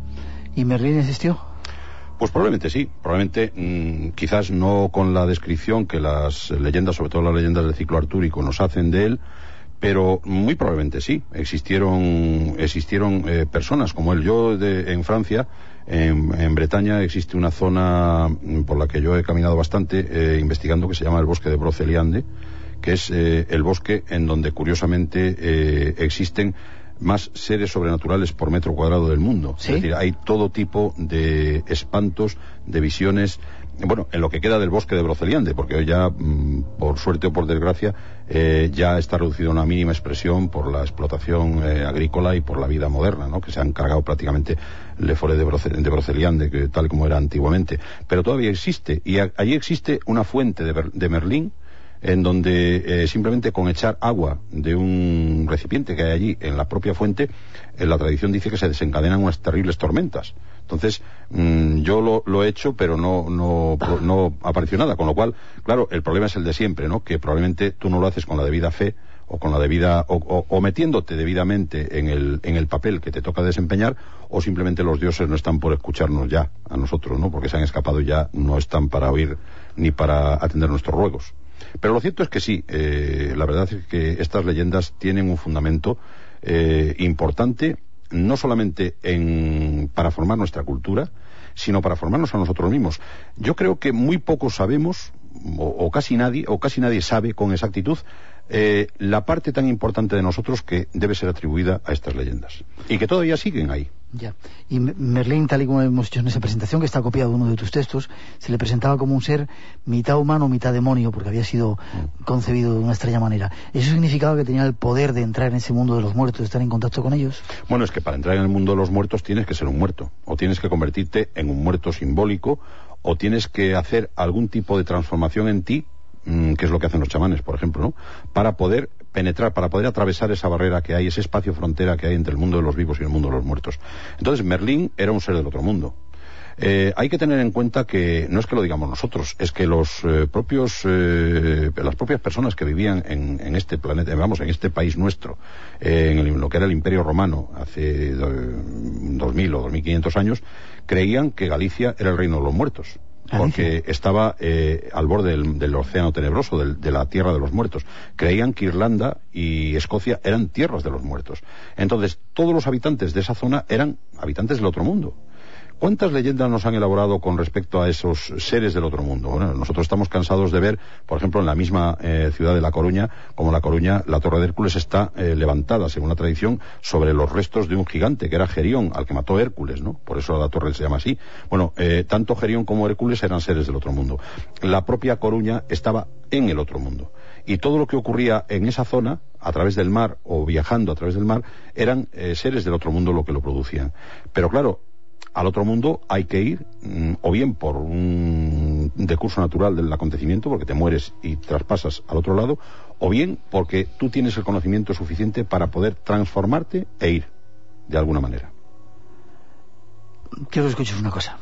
¿Y Merlín existió? Pues probablemente sí, probablemente mmm, quizás no con la descripción que las leyendas, sobre todo las leyendas del ciclo artúrico, nos hacen de él, pero muy probablemente sí. Existieron existieron eh, personas como él. Yo de, en Francia, en, en Bretaña, existe una zona por la que yo he caminado bastante eh, investigando, que se llama el bosque de Broceliande, que es eh, el bosque en donde curiosamente eh, existen más seres sobrenaturales por metro cuadrado del mundo. ¿Sí? Es decir, hay todo tipo de espantos, de visiones, bueno, en lo que queda del bosque de Broceliande, porque hoy ya, mmm, por suerte o por desgracia, eh, ya está reducido a una mínima expresión por la explotación eh, agrícola y por la vida moderna, ¿no? Que se han cargado prácticamente Le Forêt de, Broce, de Broceliande, que, tal como era antiguamente. Pero todavía existe, y a, allí existe una fuente de, de Merlín, en donde eh, simplemente con echar agua de un recipiente que hay allí en la propia fuente, eh, la tradición dice que se desencadenan unas terribles tormentas. Entonces, mmm, yo lo, lo he hecho, pero no, no, no apareció nada, con lo cual, claro, el problema es el de siempre, ¿no? Que probablemente tú no lo haces con la debida fe, o con la debida, o, o, o metiéndote debidamente en el, en el papel que te toca desempeñar, o simplemente los dioses no están por escucharnos ya, a nosotros, ¿no? Porque se han escapado y ya no están para oír ni para atender nuestros ruegos. Pero lo cierto es que sí, eh, la verdad es que estas leyendas tienen un fundamento eh, importante, no solamente en, para formar nuestra cultura, sino para formarnos a nosotros mismos. Yo creo que muy poco sabemos, o, o casi nadie, o casi nadie sabe con exactitud eh, la parte tan importante de nosotros que debe ser atribuida a estas leyendas. Y que todavía siguen ahí. Ya. Y Merlín, tal y como hemos dicho en esa presentación, que está copiado de uno de tus textos, se le presentaba como un ser mitad humano, mitad demonio, porque había sido mm. concebido de una extraña manera. ¿Eso significaba que tenía el poder de entrar en ese mundo de los muertos, de estar en contacto con ellos? Bueno, es que para entrar en el mundo de los muertos tienes que ser un muerto, o tienes que convertirte en un muerto simbólico, o tienes que hacer algún tipo de transformación en ti, mmm, que es lo que hacen los chamanes, por ejemplo, ¿no? Para poder penetrar, para poder atravesar esa barrera que hay, ese espacio frontera que hay entre el mundo de los vivos y el mundo de los muertos. Entonces, Merlín era un ser del otro mundo. Eh, hay que tener en cuenta que no es que lo digamos nosotros, es que los eh, propios, eh, las propias personas que vivían en, en este planeta, vamos, en este país nuestro, eh, en el, lo que era el Imperio Romano hace do, dos mil o dos mil quinientos años, creían que Galicia era el reino de los muertos. Porque estaba eh, al borde del, del océano tenebroso, del, de la tierra de los muertos. Creían que Irlanda y Escocia eran tierras de los muertos. Entonces, todos los habitantes de esa zona eran habitantes del otro mundo. ¿Cuántas leyendas nos han elaborado con respecto a esos seres del otro mundo? Bueno, nosotros estamos cansados de ver, por ejemplo, en la misma eh, ciudad de La Coruña, como La Coruña, la Torre de Hércules está eh, levantada, según la tradición, sobre los restos de un gigante, que era Gerión, al que mató Hércules, ¿no? Por eso la torre se llama así. Bueno, eh, tanto Gerión como Hércules eran seres del otro mundo. La propia Coruña estaba en el otro mundo. Y todo lo que ocurría en esa zona, a través del mar, o viajando a través del mar, eran eh, seres del otro mundo lo que lo producían. Pero claro, al otro mundo hay que ir, mmm, o bien por un decurso natural del acontecimiento, porque te mueres y traspasas al otro lado, o bien porque tú tienes el conocimiento suficiente para poder transformarte e ir, de alguna manera. Quiero que escuches una cosa.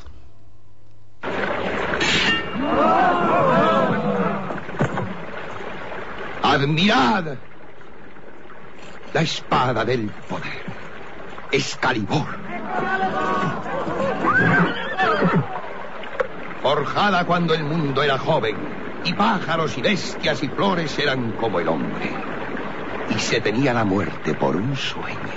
Admirad la espada del poder, Excalibur. Forjada cuando el mundo era joven, y pájaros y bestias y flores eran como el hombre, y se tenía la muerte por un sueño.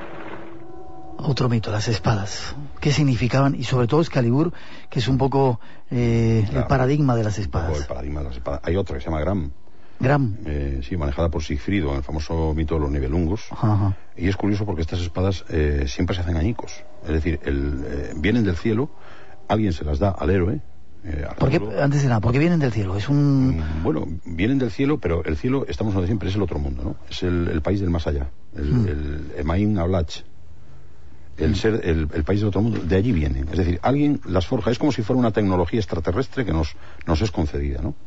Otro mito, las espadas. ¿Qué significaban? Y sobre todo Excalibur, que es un poco eh, claro, el paradigma de las espadas. El paradigma de las espadas. Hay otra que se llama Gram. Gram. Eh, sí, manejada por Sigfrido, en el famoso mito de los Nibelungos. Ajá. Y es curioso porque estas espadas eh, siempre se hacen añicos. Es decir, el, eh, vienen del cielo, alguien se las da al héroe. Eh, ¿Por qué, antes de nada, ¿por qué vienen del cielo? Es un... Bueno, vienen del cielo, pero el cielo, estamos hablando siempre, es el otro mundo, ¿no? Es el, el país del más allá. El, hmm. el Emain Ablach. El, hmm. ser, el, el país del otro mundo. De allí vienen. Es decir, alguien las forja. Es como si fuera una tecnología extraterrestre que nos, nos es concedida, ¿no?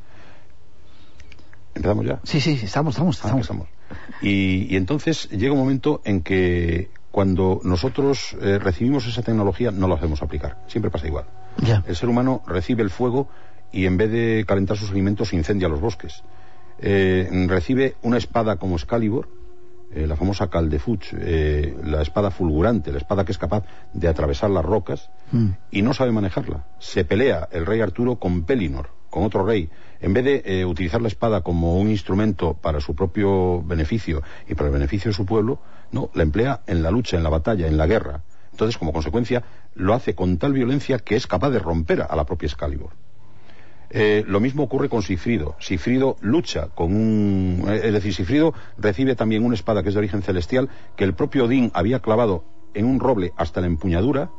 ¿Empezamos ya? Sí, sí, estamos, estamos, estamos. Ah, estamos. Y, y entonces llega un momento en que cuando nosotros eh, recibimos esa tecnología no la hacemos aplicar. Siempre pasa igual. Ya. El ser humano recibe el fuego y en vez de calentar sus alimentos incendia los bosques. Eh, recibe una espada como Excalibur, eh, la famosa Caldefuch, eh, la espada fulgurante, la espada que es capaz de atravesar las rocas, mm. y no sabe manejarla. Se pelea el rey Arturo con Pellinor, con otro rey. En vez de eh, utilizar la espada como un instrumento para su propio beneficio y para el beneficio de su pueblo, no, la emplea en la lucha, en la batalla, en la guerra. Entonces, como consecuencia, lo hace con tal violencia que es capaz de romper a la propia Excalibur. Eh, lo mismo ocurre con Sigfrido. Sigfrido lucha con un... Es decir, Sigfrido recibe también una espada que es de origen celestial, que el propio Odín había clavado en un roble hasta la empuñadura,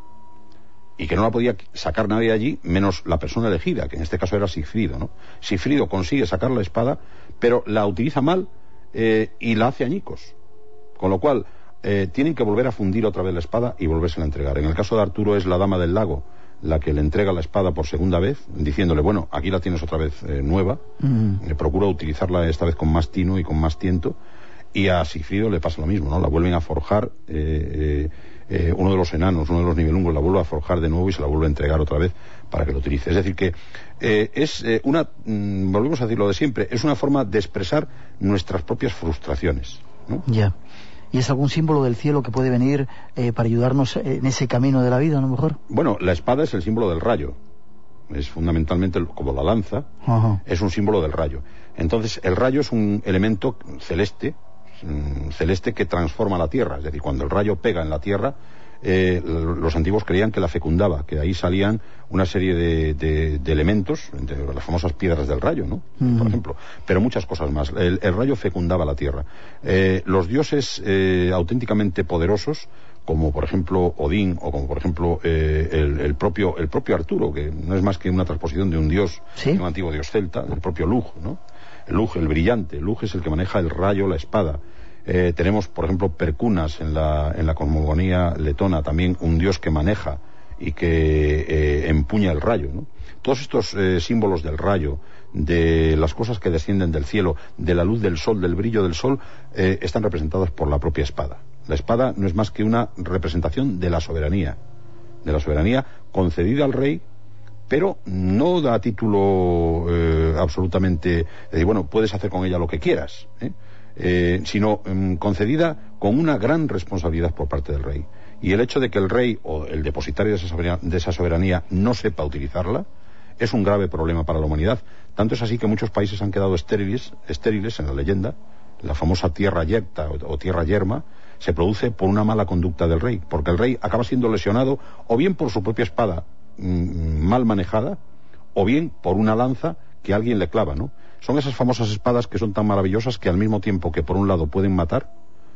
y que no la podía sacar nadie allí, menos la persona elegida, que en este caso era Sigfrido, ¿no? Sigfrido consigue sacar la espada, pero la utiliza mal eh, y la hace añicos. Con lo cual, eh, tienen que volver a fundir otra vez la espada y volvérsela a entregar. En el caso de Arturo es la dama del lago la que le entrega la espada por segunda vez, diciéndole, bueno, aquí la tienes otra vez eh, nueva, mm. le procura utilizarla esta vez con más tino y con más tiento, y a Sigfrido le pasa lo mismo, ¿no? La vuelven a forjar, eh, eh, eh, uno de los enanos, uno de los nibelungos la vuelve a forjar de nuevo y se la vuelve a entregar otra vez para que lo utilice. Es decir que eh, es eh, una, mmm, volvemos a decir lo de siempre, es una forma de expresar nuestras propias frustraciones, ¿no? Ya. Yeah. ¿Y es algún símbolo del cielo que puede venir eh, para ayudarnos en ese camino de la vida, a lo mejor? Bueno, la espada es el símbolo del rayo. Es fundamentalmente, como la lanza, uh-huh. es un símbolo del rayo. Entonces, el rayo es un elemento celeste, celeste que transforma la tierra. Es decir, cuando el rayo pega en la tierra, eh, los antiguos creían que la fecundaba, que de ahí salían una serie de, de, de elementos, de las famosas piedras del rayo, ¿no? Uh-huh. Por ejemplo, pero muchas cosas más. El, el rayo fecundaba la tierra. Eh, los dioses eh, auténticamente poderosos, como por ejemplo Odín, o como por ejemplo eh, el, el propio el propio Arturo, que no es más que una transposición de un dios, ¿sí? de un antiguo dios celta, del propio Lug, ¿no? El Lug, el brillante. Lug es el que maneja el rayo, la espada. Eh, tenemos, por ejemplo, Percunas en la, en la cosmogonía letona, también un dios que maneja y que eh, empuña el rayo, ¿no? Todos estos eh, símbolos del rayo, de las cosas que descienden del cielo, de la luz del sol, del brillo del sol, eh, están representados por la propia espada. La espada no es más que una representación de la soberanía, de la soberanía concedida al rey, pero no da título eh, absolutamente, de decir, bueno, puedes hacer con ella lo que quieras, ¿eh? Eh, sino eh, concedida con una gran responsabilidad por parte del rey. Y el hecho de que el rey o el depositario de esa soberanía, de esa soberanía no sepa utilizarla es un grave problema para la humanidad. Tanto es así que muchos países han quedado estériles, estériles en la leyenda. La famosa tierra yerta o, o tierra yerma se produce por una mala conducta del rey, porque el rey acaba siendo lesionado o bien por su propia espada mmm, mal manejada, o bien por una lanza que alguien le clava, ¿no? Son esas famosas espadas que son tan maravillosas que al mismo tiempo que por un lado pueden matar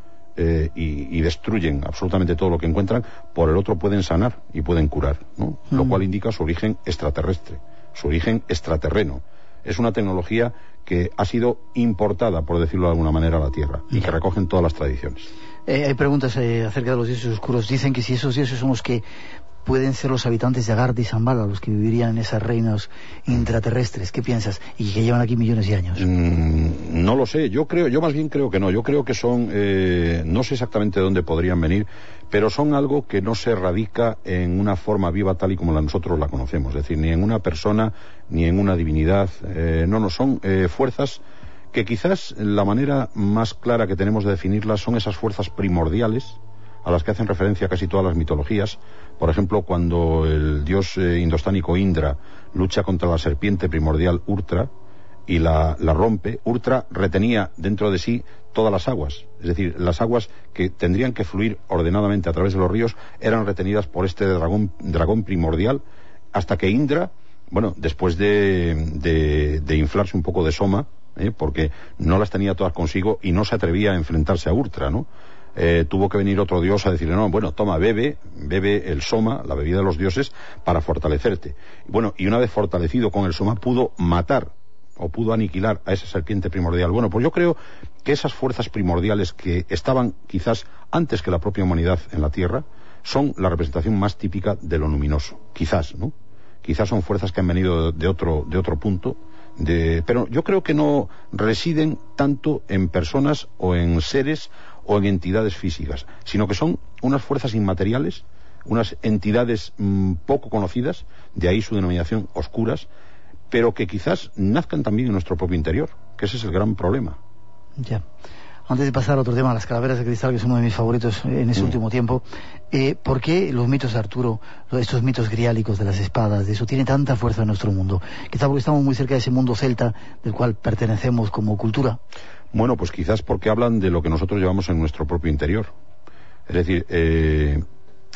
eh, y, y destruyen absolutamente todo lo que encuentran, por el otro pueden sanar y pueden curar, ¿no? Mm. Lo cual indica su origen extraterrestre, su origen extraterreno. Es una tecnología que ha sido importada, por decirlo de alguna manera, a la Tierra y que recogen todas las tradiciones. Eh, hay preguntas eh, acerca de los dioses oscuros. Dicen que si esos dioses son los que pueden ser los habitantes de Agartha y Shambhala, los que vivirían en esos reinos intraterrestres. ¿Qué piensas? Y que llevan aquí millones de años. Mm, no lo sé. Yo creo, yo más bien creo que no. Yo creo que son, eh, no sé exactamente de dónde podrían venir, pero son algo que no se radica en una forma viva tal y como la nosotros la conocemos. Es decir, ni en una persona, ni en una divinidad. Eh, no, no, son eh, fuerzas que quizás la manera más clara que tenemos de definirlas son esas fuerzas primordiales a las que hacen referencia casi todas las mitologías. Por ejemplo, cuando el dios eh, indostánico Indra lucha contra la serpiente primordial Urtra y la, la rompe, Urtra retenía dentro de sí todas las aguas, es decir, las aguas que tendrían que fluir ordenadamente a través de los ríos eran retenidas por este dragón, dragón primordial, hasta que Indra, bueno, después de, de, de inflarse un poco de soma, ¿eh? porque no las tenía todas consigo y no se atrevía a enfrentarse a Urtra, ¿no? Eh, tuvo que venir otro dios a decirle, no, bueno, toma, bebe, bebe el soma, la bebida de los dioses, para fortalecerte. Bueno, y una vez fortalecido con el soma, pudo matar o pudo aniquilar a esa serpiente primordial. Bueno, pues yo creo que esas fuerzas primordiales que estaban quizás antes que la propia humanidad en la Tierra, son la representación más típica de lo luminoso. Quizás, ¿no? Quizás son fuerzas que han venido de otro, de otro punto, de... pero yo creo que no residen tanto en personas o en seres o en entidades físicas, sino que son unas fuerzas inmateriales, unas entidades mmm, poco conocidas, de ahí su denominación oscuras, pero que quizás nazcan también en nuestro propio interior, que ese es el gran problema. Ya. Antes de pasar a otro tema, las calaveras de cristal, que es uno de mis favoritos en ese mm. último tiempo, eh, ¿por qué los mitos de Arturo, estos mitos griálicos de las espadas, de eso, tiene tanta fuerza en nuestro mundo? Quizá porque estamos muy cerca de ese mundo celta del cual pertenecemos como cultura. Bueno, pues quizás porque hablan de lo que nosotros llevamos en nuestro propio interior. Es decir, eh,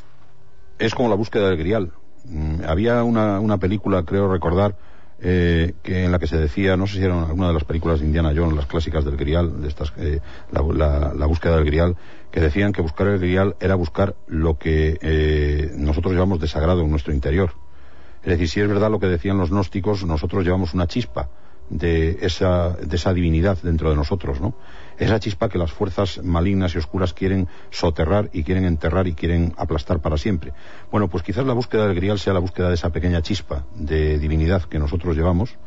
es como la búsqueda del grial. Mm, había una, una película, creo recordar, eh, que en la que se decía, no sé si era alguna de las películas de Indiana Jones, las clásicas del grial, de estas, eh, la, la, la búsqueda del grial, que decían que buscar el grial era buscar lo que eh, nosotros llevamos de sagrado en nuestro interior. Es decir, si es verdad lo que decían los gnósticos, nosotros llevamos una chispa de esa, de esa divinidad dentro de nosotros, ¿no? Esa chispa que las fuerzas malignas y oscuras quieren soterrar y quieren enterrar y quieren aplastar para siempre. Bueno, pues quizás la búsqueda del grial sea la búsqueda de esa pequeña chispa de divinidad que nosotros llevamos,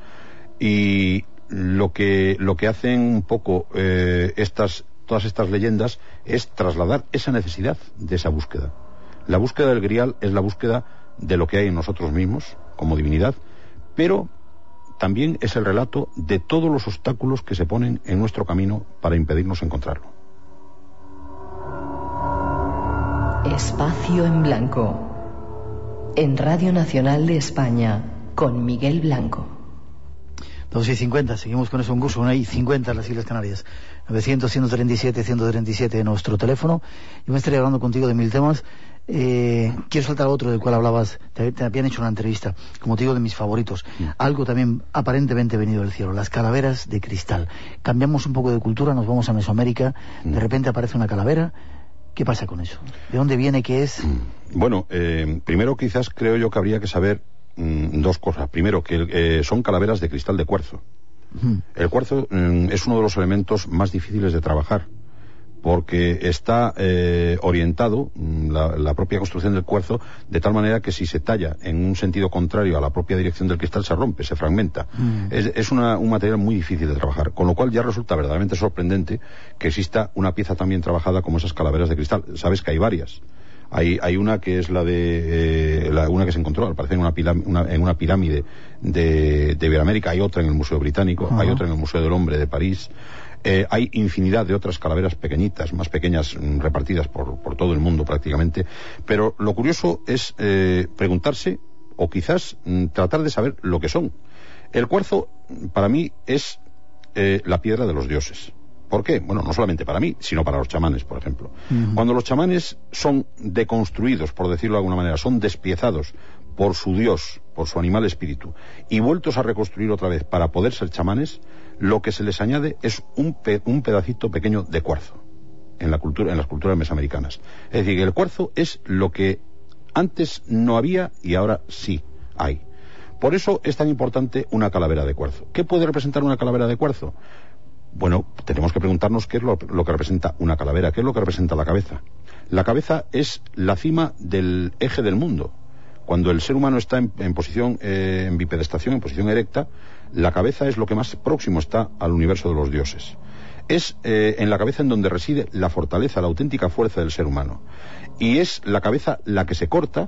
y lo que, lo que hacen un poco eh, estas, todas estas leyendas es trasladar esa necesidad de esa búsqueda. La búsqueda del grial es la búsqueda de lo que hay en nosotros mismos como divinidad, pero también es el relato de todos los obstáculos que se ponen en nuestro camino para impedirnos encontrarlo. Espacio en Blanco, en Radio Nacional de España, con Miguel Blanco. dos y cincuenta, seguimos con eso, un gusto, una y cincuenta en las Islas Canarias. novecientos, ciento treinta y siete, ciento treinta y siete nuestro teléfono. Yo me estaría hablando contigo de mil temas. Eh, quiero saltar a otro del cual hablabas, te, te habían hecho una entrevista, como te digo, de mis favoritos. Mm. Algo también aparentemente venido del cielo, las calaveras de cristal. Cambiamos un poco de cultura, nos vamos a Mesoamérica, mm. de repente aparece una calavera. ¿Qué pasa con eso? ¿De dónde viene? ¿Qué es? Mm. Bueno, eh, primero quizás creo yo que habría que saber mm, dos cosas. Primero, que eh, son calaveras de cristal de cuarzo. Mm. El cuarzo mm, es uno de los elementos más difíciles de trabajar, porque está eh, orientado, la, la propia construcción del cuarzo, de tal manera que si se talla en un sentido contrario a la propia dirección del cristal, se rompe, se fragmenta. Mm. Es, es una, un material muy difícil de trabajar, con lo cual ya resulta verdaderamente sorprendente que exista una pieza tan bien trabajada como esas calaveras de cristal. Sabes que hay varias. Hay, hay una que es la de eh, la, una que se encontró, al parecer, en una, pilam, una, en una pirámide de, de Iberoamérica. Hay otra en el Museo Británico, uh-huh. hay otra en el Museo del Hombre de París. Eh, hay infinidad de otras calaveras pequeñitas, más pequeñas, repartidas por, por todo el mundo prácticamente. Pero lo curioso es eh, preguntarse, o quizás mm, tratar de saber lo que son. El cuarzo, para mí, es eh, la piedra de los dioses. ¿Por qué? Bueno, no solamente para mí, sino para los chamanes, por ejemplo. Uh-huh. Cuando los chamanes son deconstruidos, por decirlo de alguna manera, son despiezados por su dios, por su animal espíritu, y vueltos a reconstruir otra vez para poder ser chamanes, lo que se les añade es un, pe- un pedacito pequeño de cuarzo en la cultura, en las culturas mesoamericanas. Es decir, que el cuarzo es lo que antes no había y ahora sí hay. Por eso es tan importante una calavera de cuarzo. ¿Qué puede representar una calavera de cuarzo? Bueno, tenemos que preguntarnos qué es lo, lo que representa una calavera, qué es lo que representa la cabeza. La cabeza es la cima del eje del mundo. Cuando el ser humano está en, en posición, eh, en bipedestación, en posición erecta, la cabeza es lo que más próximo está al universo de los dioses. Es eh, en la cabeza en donde reside la fortaleza, la auténtica fuerza del ser humano. Y es la cabeza la que se corta,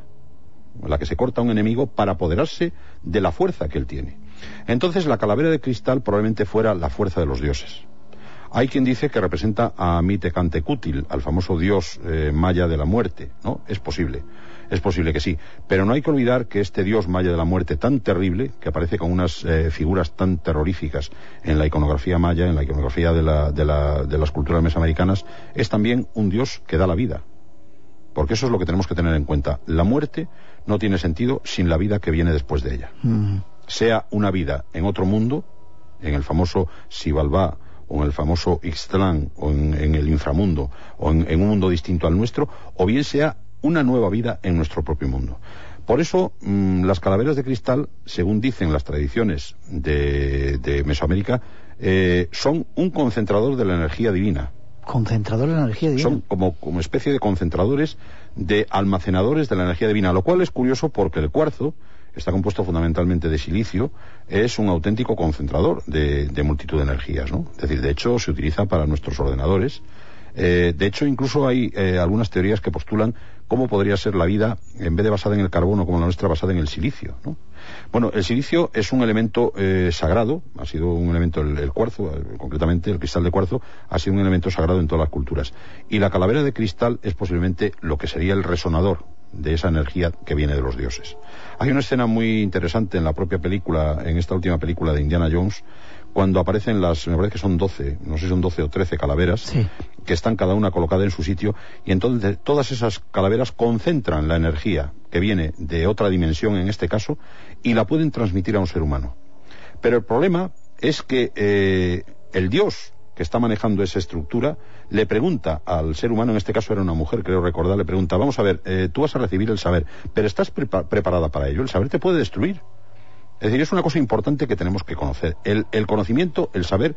la que se corta a un enemigo para apoderarse de la fuerza que él tiene. Entonces la calavera de cristal probablemente fuera la fuerza de los dioses. Hay quien dice que representa a Mitecantecútil, al famoso dios eh, maya de la muerte, ¿no? Es posible, es posible que sí, pero no hay que olvidar que este dios maya de la muerte tan terrible, que aparece con unas eh, figuras tan terroríficas en la iconografía maya, en la iconografía de, la, de, la, de las culturas mesoamericanas, es también un dios que da la vida. Porque eso es lo que tenemos que tener en cuenta. La muerte no tiene sentido sin la vida que viene después de ella. Mm. Sea una vida en otro mundo, en el famoso Xibalbá, o en el famoso Ixtlán, o en, en el inframundo, o en, en un mundo distinto al nuestro, o bien sea una nueva vida en nuestro propio mundo. Por eso, mmm, las calaveras de cristal, según dicen las tradiciones de, de Mesoamérica, eh, son un concentrador de la energía divina. Concentrador de la energía divina. Son como, como especie de concentradores, de almacenadores de la energía divina, lo cual es curioso porque el cuarzo está compuesto fundamentalmente de silicio, es un auténtico concentrador de, de multitud de energías, ¿no? Es decir, de hecho se utiliza para nuestros ordenadores. Eh, de hecho, incluso hay eh, algunas teorías que postulan cómo podría ser la vida, en vez de basada en el carbono como la nuestra, basada en el silicio, ¿no? Bueno, el silicio es un elemento eh, sagrado, ha sido un elemento, el, el cuarzo, eh, concretamente el cristal de cuarzo, ha sido un elemento sagrado en todas las culturas. Y la calavera de cristal es posiblemente lo que sería el resonador de esa energía que viene de los dioses. Hay una escena muy interesante en la propia película, en esta última película de Indiana Jones, cuando aparecen las, me parece que son doce, no sé si son doce o trece calaveras, sí, que están cada una colocada en su sitio, y entonces todas esas calaveras concentran la energía que viene de otra dimensión, en este caso, y la pueden transmitir a un ser humano. Pero el problema es que eh, el dios que está manejando esa estructura le pregunta al ser humano, en este caso era una mujer, creo recordar, le pregunta, vamos a ver, eh, tú vas a recibir el saber, pero ¿estás prepa- preparada para ello? El saber te puede destruir. Es decir, es una cosa importante que tenemos que conocer. El, el conocimiento, el saber,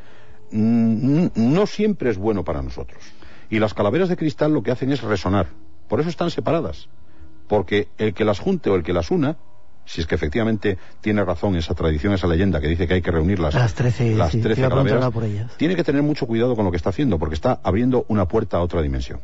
mmm, no siempre es bueno para nosotros. Y las calaveras de cristal lo que hacen es resonar. Por eso están separadas. Porque el que las junte o el que las una, si es que efectivamente tiene razón esa tradición, esa leyenda que dice que hay que reunirlas, las trece, las sí, trece calaveras, por ellas, tiene que tener mucho cuidado con lo que está haciendo, porque está abriendo una puerta a otra dimensión.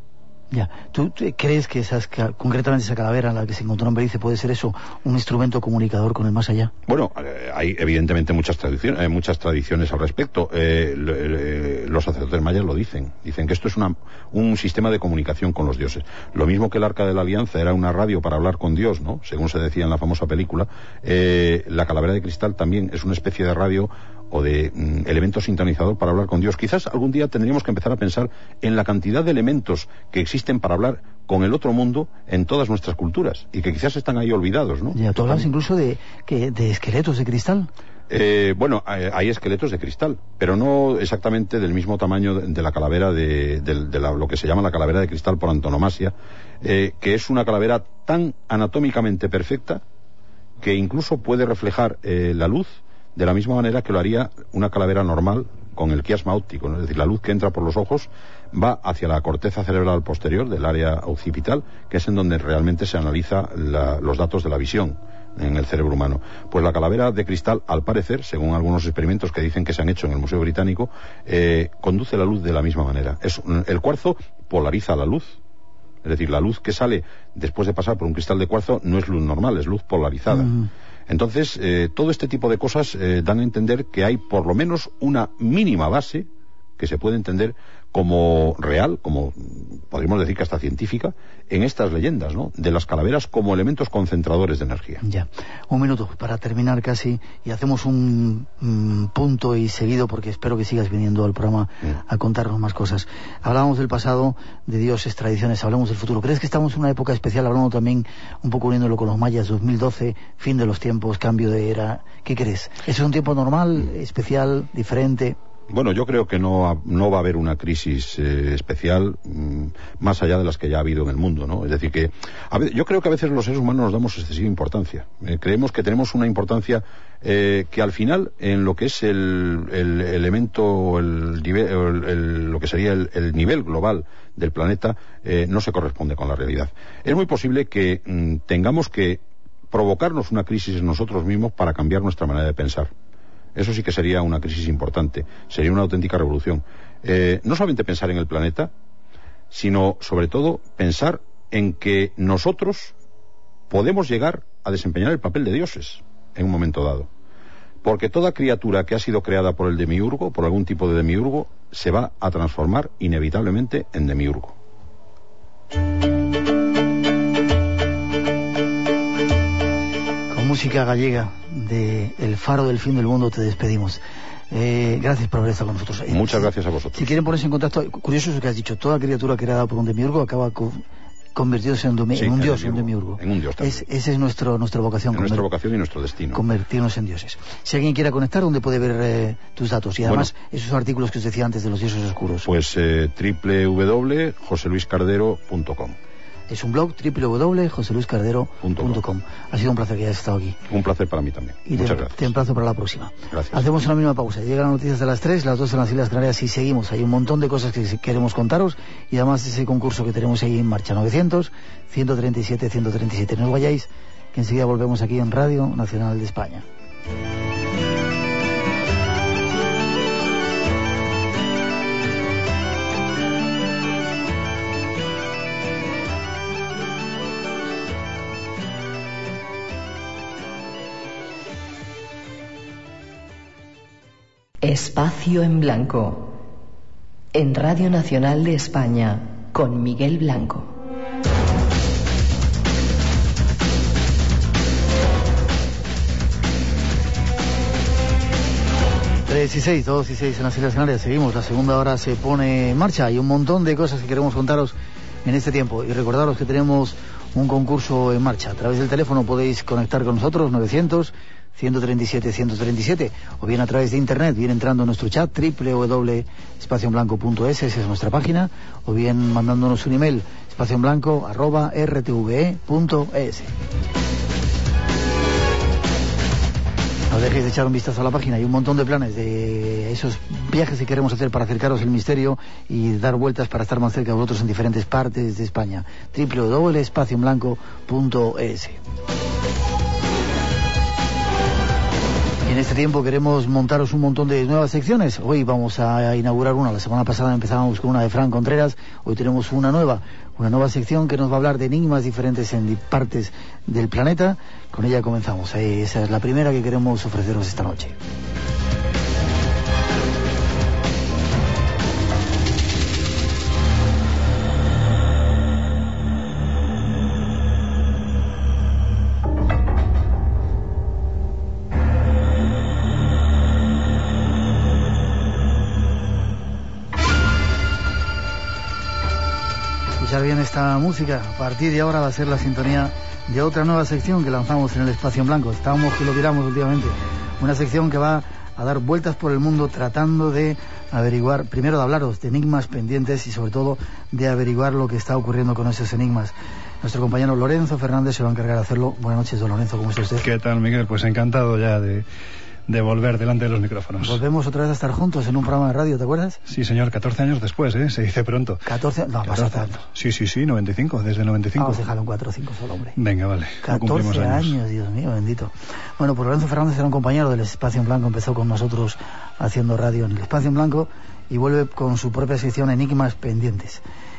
Ya, ¿tú crees que esas, concretamente esa calavera en la que se encontró en Belice puede ser eso, un instrumento comunicador con el más allá? Bueno, eh, hay evidentemente muchas tradiciones, hay muchas tradiciones al respecto. Eh, le, los sacerdotes mayas lo dicen, dicen que esto es una, un sistema de comunicación con los dioses. Lo mismo que el Arca de la Alianza era una radio para hablar con Dios, ¿no? Según se decía en la famosa película, eh, la calavera de cristal también es una especie de radio o de mm, elemento sintonizador para hablar con Dios. Quizás algún día tendríamos que empezar a pensar en la cantidad de elementos que existen para hablar con el otro mundo en todas nuestras culturas y que quizás están ahí olvidados, ¿no? Ya, tú hablas incluso de, que, de esqueletos de cristal. Eh, bueno, hay esqueletos de cristal, pero no exactamente del mismo tamaño de la calavera de, de, de la, lo que se llama la calavera de cristal por antonomasia, eh, que es una calavera tan anatómicamente perfecta que incluso puede reflejar eh, la luz de la misma manera que lo haría una calavera normal con el quiasma óptico, ¿no? Es decir, la luz que entra por los ojos va hacia la corteza cerebral posterior del área occipital, que es en donde realmente se analiza la, los datos de la visión en el cerebro humano. Pues la calavera de cristal, al parecer, según algunos experimentos que dicen que se han hecho en el Museo Británico, eh, conduce la luz de la misma manera. Es, el cuarzo polariza la luz, Es decir, la luz que sale después de pasar por un cristal de cuarzo no es luz normal, es luz polarizada. Mm. Entonces, eh, todo este tipo de cosas eh, dan a entender que hay por lo menos una mínima base que se puede entender como real, como podríamos decir que hasta científica, en estas leyendas, ¿no?, de las calaveras como elementos concentradores de energía. Ya, un minuto para terminar casi, y hacemos un mm, punto y seguido, porque espero que sigas viniendo al programa mm. a contarnos más cosas. Hablábamos del pasado, de dioses, tradiciones, hablamos del futuro. ¿Crees que estamos en una época especial, hablando también un poco uniéndolo con los mayas, dos mil doce, fin de los tiempos, cambio de era? ¿Qué crees? ¿Es un tiempo normal, especial, diferente? Bueno, yo creo que no, no va a haber una crisis eh, especial mmm, más allá de las que ya ha habido en el mundo, ¿no? Es decir, que a veces, yo creo que a veces los seres humanos nos damos excesiva importancia. Eh, creemos que tenemos una importancia eh, que al final, en lo que es el, el elemento, el, nivel, el, el, lo que sería el, el nivel global del planeta, eh, no se corresponde con la realidad. Es muy posible que mmm, tengamos que provocarnos una crisis en nosotros mismos para cambiar nuestra manera de pensar. Eso sí que sería una crisis importante, sería una auténtica revolución. Eh, no solamente pensar en el planeta, sino sobre todo pensar en que nosotros podemos llegar a desempeñar el papel de dioses en un momento dado. Porque toda criatura que ha sido creada por el demiurgo, por algún tipo de demiurgo, se va a transformar inevitablemente en demiurgo. Música gallega de El Faro del Fin del Mundo te despedimos. Eh, gracias por haber estado con nosotros. Eh, Muchas si, gracias a vosotros. Si quieren ponerse en contacto, curioso eso que has dicho, toda criatura creada por un demiurgo acaba con, convertidos en, domi- sí, en un dios, en un demiurgo. En un dios también. Es, esa es nuestro, nuestra vocación. Nuestra conver- vocación y nuestro destino. Convertirnos en dioses. Si alguien quiera conectar, ¿dónde puede ver eh, tus datos? Y además, bueno, esos artículos que os decía antes de los dioses oscuros. Pues eh, doble u doble u doble punto josé luis cardero punto com. Es un blog, doble u doble u doble punto josé luis cardero punto com. Ha sido un placer que hayas estado aquí. Un placer para mí también. Y Muchas te, gracias. Te emplazo para la próxima. Gracias. Hacemos una mínima pausa. Llegan las noticias de las tres, las dos en las Islas Canarias y seguimos. Hay un montón de cosas que queremos contaros y además ese concurso que tenemos ahí en marcha. novecientos, ciento treinta y siete, ciento treinta y siete. No os vayáis, que enseguida volvemos aquí en Radio Nacional de España. Espacio en Blanco, en Radio Nacional de España, con Miguel Blanco. tres y seis, dos y seis en las Islas Canarias. Seguimos, la segunda hora se pone en marcha. Hay un montón de cosas que queremos contaros en este tiempo. Y recordaros que tenemos un concurso en marcha. A través del teléfono podéis conectar con nosotros, novecientos, ciento treinta y siete, ciento treinta y siete, o bien a través de internet, bien entrando en nuestro chat, doble u doble u doble punto espacio en blanco punto es, esa es nuestra página, o bien mandándonos un email, espacioenblanco arroba r t v e punto es. No dejéis de echar un vistazo a la página, hay un montón de planes de esos viajes que queremos hacer para acercaros el misterio y dar vueltas para estar más cerca de vosotros en diferentes partes de España. doble u doble u doble punto espacio en blanco punto es. En este tiempo queremos montaros un montón de nuevas secciones. Hoy vamos a inaugurar una. La semana pasada empezábamos con una de Fran Contreras. Hoy tenemos una nueva, una nueva sección que nos va a hablar de enigmas diferentes en partes del planeta. Con ella comenzamos. Esa es la primera que queremos ofreceros esta noche. Escuchar bien esta música. A partir de ahora va a ser la sintonía de otra nueva sección que lanzamos en el Espacio en Blanco. Estábamos que lo tiramos últimamente. Una sección que va a dar vueltas por el mundo tratando de averiguar, primero de hablaros de enigmas pendientes y sobre todo de averiguar lo que está ocurriendo con esos enigmas. Nuestro compañero Lorenzo Fernández se va a encargar de hacerlo. Buenas noches, don Lorenzo, ¿cómo está usted? ¿Qué tal, Miguel? Pues encantado ya de... de volver delante de los micrófonos. Volvemos otra vez a estar juntos en un programa de radio, ¿te acuerdas? Sí, señor, catorce años después, ¿eh? Se dice pronto. ¿catorce? No, pasa tanto. Sí, sí, sí, noventa y cinco, desde noventa y cinco. Vamos a dejarlo en cuatro o cinco solo, hombre. Venga, vale. catorce años, Dios mío, bendito. Bueno, pues Lorenzo Fernández era un compañero del Espacio en Blanco, empezó con nosotros haciendo radio en el Espacio en Blanco y vuelve con su propia sección Enigmas Pendientes.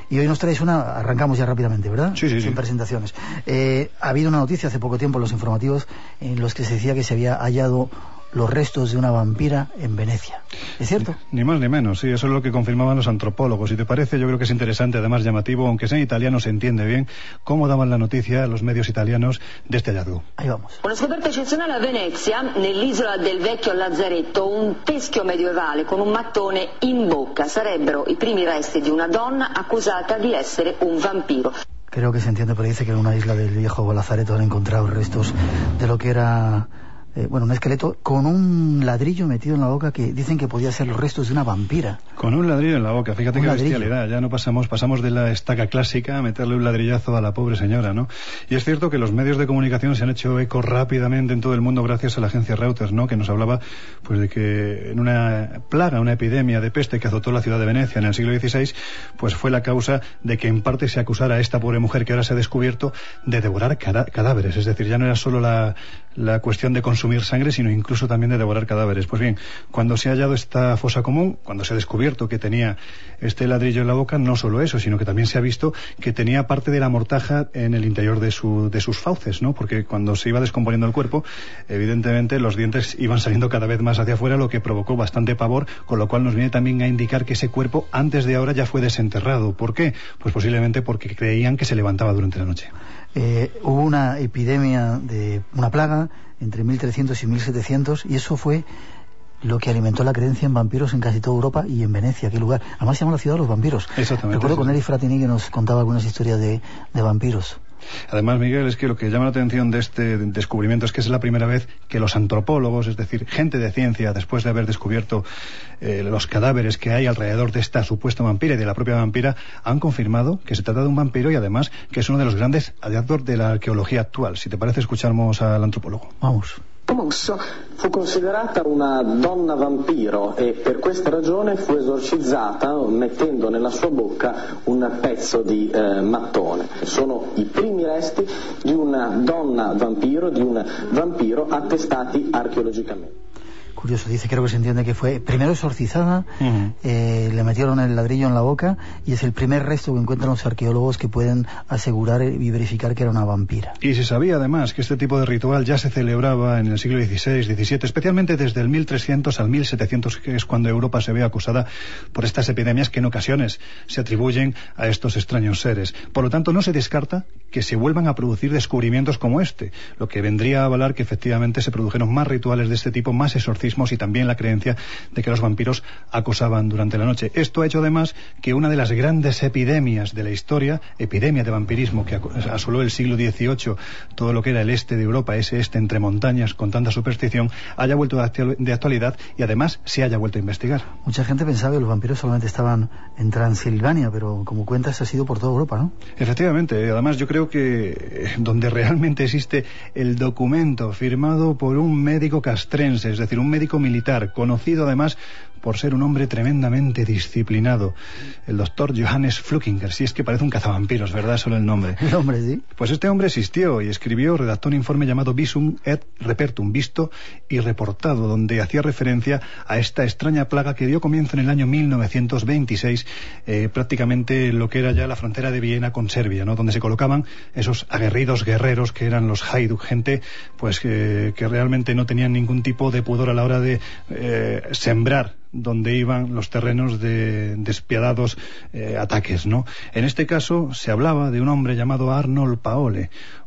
Y hoy nos traéis una, arrancamos ya rápidamente, ¿verdad? Sí, sí, Sin sí. presentaciones. Eh, ha habido una noticia hace poco tiempo en los informativos en los que se decía que se había hallado los restos de una vampira en Venecia. ¿Es cierto? Ni más ni menos, sí, eso es lo que confirmaban los antropólogos. Si te parece, yo creo que es interesante, además llamativo, aunque sea en italiano se entiende bien, cómo daban la noticia los medios italianos de este hallazgo. Ahí vamos. Una scoperta eccezionale a Venezia, nell'isola del vecchio Lazzaretto, un teschio medievale con un mattone in bocca. Sarebbero i primi resti di una donna accusata di essere un vampiro. Creo que se entiende, pero dice que en una isla del viejo Lazareto han encontrado restos de lo que era... Eh, bueno, un esqueleto con un ladrillo metido en la boca que dicen que podía ser los restos de una vampira. Con un ladrillo en la boca, fíjate Un qué ladrillo. bestialidad, ya no pasamos, pasamos de la estaca clásica a meterle un ladrillazo a la pobre señora, ¿no? Y es cierto que los medios de comunicación se han hecho eco rápidamente en todo el mundo gracias a la agencia Reuters, ¿no? Que nos hablaba, pues, de que en una plaga, una epidemia de peste que azotó la ciudad de Venecia en el siglo dieciséis, pues fue la causa de que en parte se acusara a esta pobre mujer que ahora se ha descubierto de devorar cadá- cadáveres, es decir, ya no era solo la, la cuestión de consumir sangre, sino incluso también de devorar cadáveres. Pues bien, cuando se ha hallado esta fosa común, cuando se ha descubierto que tenía este ladrillo en la boca, no solo eso, sino que también se ha visto que tenía parte de la mortaja en el interior de, su, de sus fauces, ¿no? Porque cuando se iba descomponiendo el cuerpo, evidentemente los dientes iban saliendo cada vez más hacia afuera, lo que provocó bastante pavor, con lo cual nos viene también a indicar que ese cuerpo antes de ahora ya fue desenterrado. ¿Por qué? Pues posiblemente porque creían que se levantaba durante la noche. Eh, hubo una epidemia de una plaga entre mil trescientos y mil setecientos y eso fue lo que alimentó la creencia en vampiros en casi toda Europa y en Venecia, qué lugar. Además se llama la ciudad de los vampiros. Exactamente. Recuerdo Sí, con sí. Eri Fratini que nos contaba algunas historias de, de vampiros. Además, Miguel, es que lo que llama la atención de este descubrimiento es que es la primera vez que los antropólogos, es decir, gente de ciencia, después de haber descubierto eh, los cadáveres que hay alrededor de esta supuesta vampira y de la propia vampira, han confirmado que se trata de un vampiro y además que es uno de los grandes hallazgos de la arqueología actual. Si te parece, escuchamos al antropólogo. Vamos. Mosso fu considerata una donna vampiro e per questa ragione fu esorcizzata mettendo nella sua bocca un pezzo di eh, mattone. Sono i primi resti di una donna vampiro, di un vampiro attestati archeologicamente. Curioso, dice, creo que se entiende que fue primero exorcizada, Uh-huh. eh, le metieron el ladrillo en la boca y es el primer resto que encuentran los arqueólogos que pueden asegurar y verificar que era una vampira. Y se sabía además que este tipo de ritual ya se celebraba en el siglo dieciséis, diecisiete, especialmente desde el mil trescientos al mil setecientos, que es cuando Europa se ve acusada por estas epidemias que en ocasiones se atribuyen a estos extraños seres. Por lo tanto, no se descarta que se vuelvan a producir descubrimientos como este, lo que vendría a avalar que efectivamente se produjeron más rituales de este tipo, más exorcismos y también la creencia de que los vampiros acosaban durante la noche. Esto ha hecho además que una de las grandes epidemias de la historia, epidemia de vampirismo que asoló el siglo dieciocho, todo lo que era el este de Europa, ese este entre montañas con tanta superstición, haya vuelto de actualidad y además se haya vuelto a investigar. Mucha gente pensaba que los vampiros solamente estaban en Transilvania, pero como cuentas ha sido por toda Europa, ¿no? Efectivamente, además yo creo que donde realmente existe el documento firmado por un médico castrense, es decir, un médico militar, conocido además por ser un hombre tremendamente disciplinado, el doctor Johannes Flukinger, si es que parece un cazavampiros, ¿verdad? Solo el nombre. El hombre, sí. Pues este hombre existió y escribió, redactó un informe llamado Visum et Repertum, visto y reportado, donde hacía referencia a esta extraña plaga que dio comienzo en el año mil novecientos veintiséis, eh, prácticamente lo que era ya la frontera de Viena con Serbia, ¿no? Donde se colocaban esos aguerridos guerreros que eran los Hajduk, gente pues que, que realmente no tenían ningún tipo de pudor a la hora de eh, sembrar donde iban los terrenos de despiadados eh, ataques, ¿no? En este caso se hablaba de un hombre llamado Arnold Paole,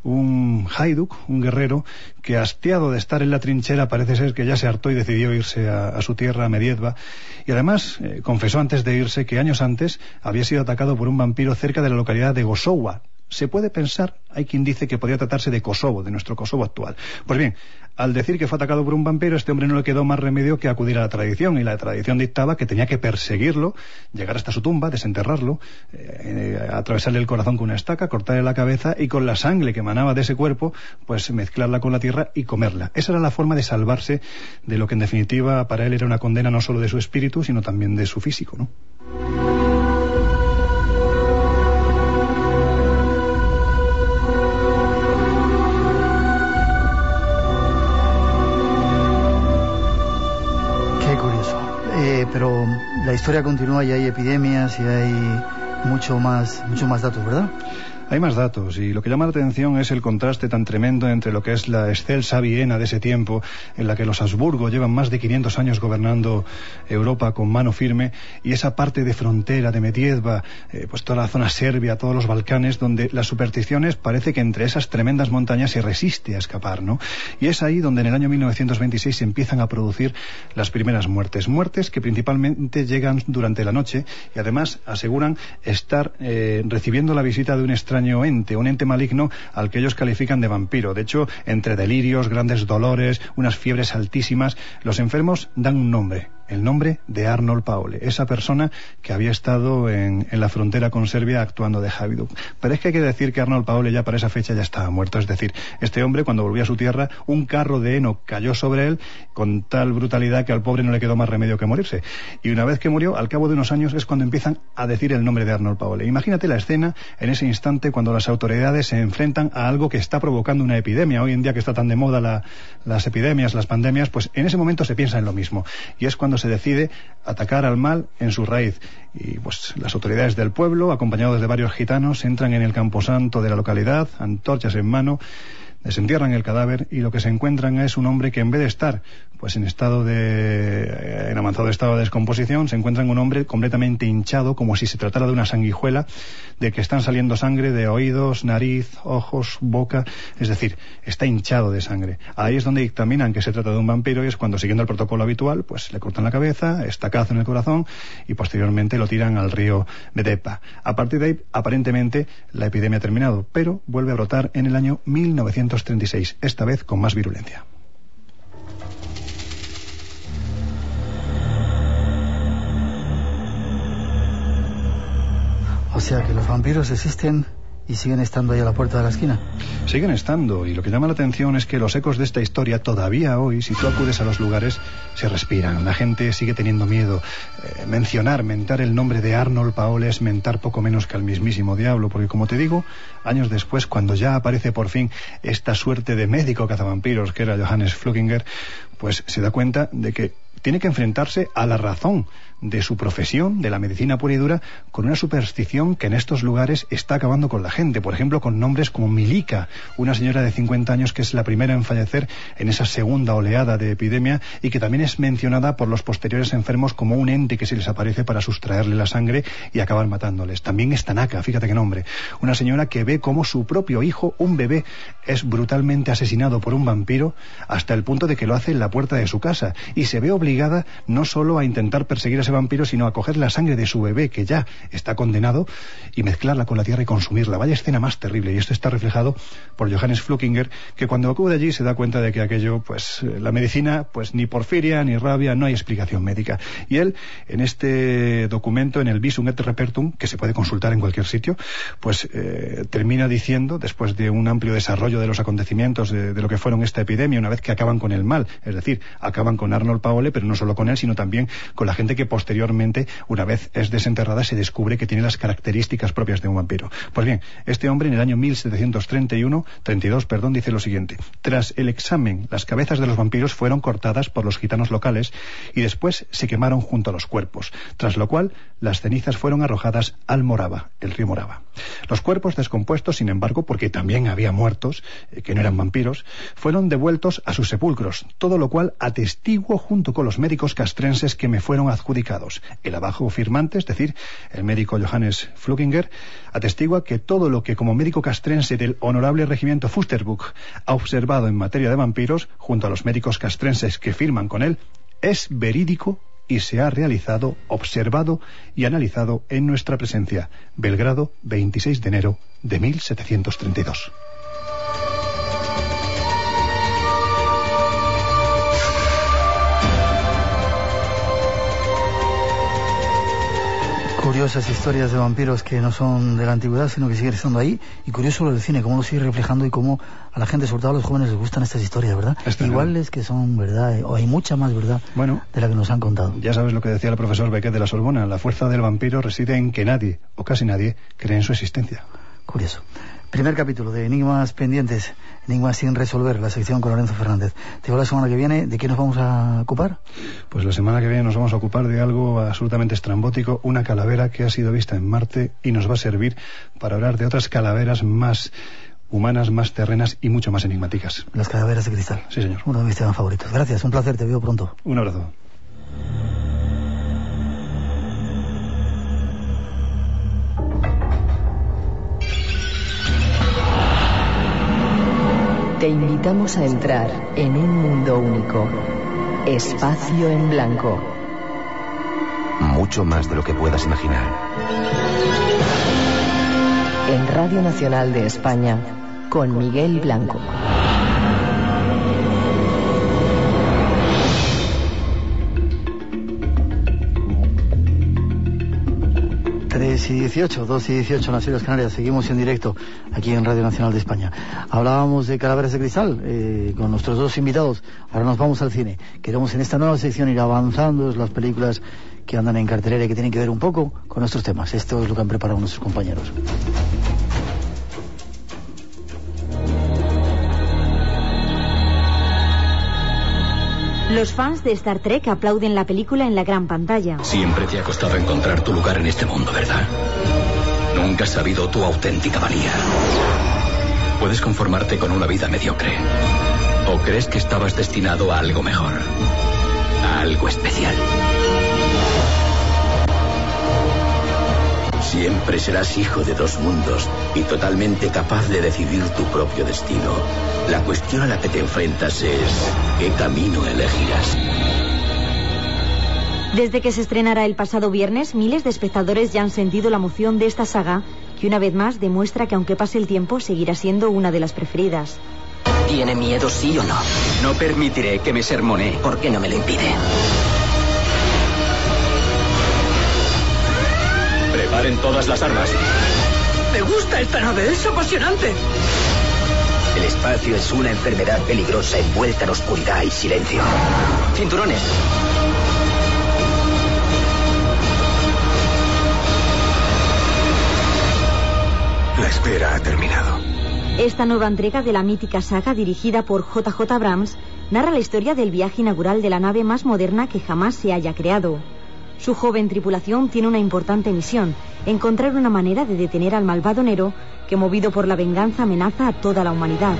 un Hajduk, un guerrero que, hastiado de estar en la trinchera, parece ser que ya se hartó y decidió irse a, a su tierra, a Mediedva, y además eh, confesó antes de irse que años antes había sido atacado por un vampiro cerca de la localidad de Gosowa. Se puede pensar, hay quien dice que podría tratarse de Kosovo, de nuestro Kosovo actual. Pues bien, al decir que fue atacado por un vampiro, a este hombre no le quedó más remedio que acudir a la tradición, y la tradición dictaba que tenía que perseguirlo, llegar hasta su tumba, desenterrarlo, eh, eh, atravesarle el corazón con una estaca, cortarle la cabeza y con la sangre que emanaba de ese cuerpo, pues mezclarla con la tierra y comerla. Esa era la forma de salvarse de lo que en definitiva para él era una condena no solo de su espíritu, sino también de su físico, ¿no? Eh, pero la historia continúa y hay epidemias y hay mucho más, mucho más datos, ¿verdad? Hay más datos, y lo que llama la atención es el contraste tan tremendo entre lo que es la excelsa Viena de ese tiempo, en la que los Habsburgo llevan más de quinientos años gobernando Europa con mano firme, y esa parte de frontera de Mediedva, eh, pues toda la zona serbia, todos los Balcanes, donde las supersticiones parece que entre esas tremendas montañas se resiste a escapar, ¿no? Y es ahí donde en el año mil novecientos veintiséis se empiezan a producir las primeras muertes. Muertes que principalmente llegan durante la noche, y además aseguran estar eh, recibiendo la visita de un extraño ente, un ente maligno al que ellos califican de vampiro. De hecho, entre delirios, grandes dolores, unas fiebres altísimas, los enfermos dan un nombre, el nombre de Arnold Paole, esa persona que había estado en, en la frontera con Serbia actuando de Haviduk. Pero es que hay que decir que Arnold Paole ya para esa fecha ya estaba muerto. Es decir, este hombre, cuando volvió a su tierra, un carro de heno cayó sobre él con tal brutalidad que al pobre no le quedó más remedio que morirse. Y una vez que murió, al cabo de unos años, es cuando empiezan a decir el nombre de Arnold Paole. Imagínate la escena en ese instante cuando las autoridades se enfrentan a algo que está provocando una epidemia. Hoy en día que está tan de moda la, las epidemias, las pandemias, pues en ese momento se piensa en lo mismo. Y es cuando se decide atacar al mal en su raíz. Y pues las autoridades del pueblo, acompañados de varios gitanos, entran en el camposanto de la localidad, antorchas en mano, desentierran el cadáver, y lo que se encuentran es un hombre que, en vez de estar pues en estado de en avanzado estado de descomposición, se encuentran un hombre completamente hinchado, como si se tratara de una sanguijuela, de que están saliendo sangre de oídos, nariz, ojos, boca, es decir, está hinchado de sangre. Ahí es donde dictaminan que se trata de un vampiro, y es cuando, siguiendo el protocolo habitual, pues le cortan la cabeza, estacazo en el corazón, y posteriormente lo tiran al río Medepa. A partir de ahí, aparentemente, la epidemia ha terminado, pero vuelve a brotar en el año mil novecientos treinta y seis, esta vez con más virulencia. O sea que los vampiros existen y siguen estando ahí a la puerta de la esquina. Siguen estando, y lo que llama la atención es que los ecos de esta historia todavía hoy, si tú acudes a los lugares, se respiran. La gente sigue teniendo miedo. Eh, mencionar, mentar el nombre de Arnold Paole es mentar poco menos que al mismísimo diablo, porque, como te digo, años después, cuando ya aparece por fin esta suerte de médico cazavampiros que era Johannes Flukinger, pues se da cuenta de que tiene que enfrentarse a la razón de su profesión, de la medicina pura y dura, con una superstición que en estos lugares está acabando con la gente. Por ejemplo, con nombres como Milica, una señora de cincuenta años que es la primera en fallecer en esa segunda oleada de epidemia, y que también es mencionada por los posteriores enfermos como un ente que se les aparece para sustraerle la sangre y acabar matándoles. También es Tanaka, fíjate qué nombre, una señora que ve cómo su propio hijo, un bebé, es brutalmente asesinado por un vampiro, hasta el punto de que lo hace en la puerta de su casa, y se ve obligada no solo a intentar perseguir a ese vampiro, sino a coger la sangre de su bebé, que ya está condenado, y mezclarla con la tierra y consumirla. Vaya escena más terrible. Y esto está reflejado por Johannes Flukinger, que cuando acude allí se da cuenta de que aquello, pues la medicina, pues ni porfiria ni rabia, no hay explicación médica. Y él, en este documento, en el Visum et Repertum, que se puede consultar en cualquier sitio, pues eh, termina diciendo, después de un amplio desarrollo de los acontecimientos de, de lo que fueron esta epidemia, una vez que acaban con el mal, es decir, acaban con Arnold Paole, pero no solo con él, sino también con la gente que posteriormente, una vez es desenterrada, se descubre que tiene las características propias de un vampiro. Pues bien, este hombre en el año mil setecientos treinta y uno, treinta y dos, perdón, dice lo siguiente: tras el examen, las cabezas de los vampiros fueron cortadas por los gitanos locales y después se quemaron junto a los cuerpos, tras lo cual las cenizas fueron arrojadas al Morava, el río Morava. Los cuerpos descompuestos, sin embargo, porque también había muertos, eh, que no eran vampiros, fueron devueltos a sus sepulcros, todo lo cual atestiguo junto con los médicos castrenses que me fueron adjudicados. El abajo firmante, es decir, el médico Johannes Flukinger, atestigua que todo lo que como médico castrense del honorable regimiento Fusterbuk ha observado en materia de vampiros, junto a los médicos castrenses que firman con él, es verídico y se ha realizado, observado y analizado en nuestra presencia. Belgrado, veintiséis de enero de mil setecientos treinta y dos. Curiosas historias de vampiros que no son de la antigüedad, sino que siguen estando ahí. Y curioso lo del cine, cómo lo sigue reflejando y cómo a la gente, sobre todo a los jóvenes, les gustan estas historias, ¿verdad? Este Igual es que son verdad, o hay mucha más verdad bueno, de la que nos han contado. Ya sabes lo que decía el profesor Beckett de la Sorbona: la fuerza del vampiro reside en que nadie, o casi nadie, cree en su existencia. Curioso. Primer capítulo de Enigmas Pendientes, Enigmas sin resolver, la sección con Lorenzo Fernández. Te digo la semana que viene, ¿de qué nos vamos a ocupar? Pues la semana que viene nos vamos a ocupar de algo absolutamente estrambótico, una calavera que ha sido vista en Marte y nos va a servir para hablar de otras calaveras más humanas, más terrenas y mucho más enigmáticas. Las calaveras de cristal. Sí, señor. Uno de mis temas favoritos. Gracias, un placer, te veo pronto. Un abrazo. Te invitamos a entrar en un mundo único. Espacio en blanco. Mucho más de lo que puedas imaginar. En Radio Nacional de España, con Miguel Blanco. tres y dieciocho, dos y dieciocho en las Islas Canarias. Seguimos en directo aquí en Radio Nacional de España. Hablábamos de calaveras de cristal eh, con nuestros dos invitados. Ahora nos vamos al cine. Queremos en esta nueva sección ir avanzando las películas que andan en cartelera y que tienen que ver un poco con nuestros temas. Esto es lo que han preparado nuestros compañeros. Los fans de Star Trek aplauden la película en la gran pantalla. Siempre te ha costado encontrar tu lugar en este mundo, ¿verdad? Nunca has sabido tu auténtica valía. Puedes conformarte con una vida mediocre. ¿O crees que estabas destinado a algo mejor? A algo especial. Siempre serás hijo de dos mundos y totalmente capaz de decidir tu propio destino. La cuestión a la que te enfrentas es ¿qué camino elegirás? Desde que se estrenara el pasado viernes, miles de espectadores ya han sentido la emoción de esta saga, que una vez más demuestra que aunque pase el tiempo, seguirá siendo una de las preferidas. ¿Tiene miedo, sí o no? No permitiré que me sermonee. ¿Por qué no me lo impide? Preparen todas las armas. Me gusta esta nave, es apasionante. El espacio es una enfermedad peligrosa envuelta en oscuridad y silencio. Cinturones. La espera ha terminado. Esta nueva entrega de la mítica saga, dirigida por J J Abrams, narra la historia del viaje inaugural de la nave más moderna que jamás se haya creado. Su joven tripulación tiene una importante misión: encontrar una manera de detener al malvado Nero, que movido por la venganza amenaza a toda la humanidad.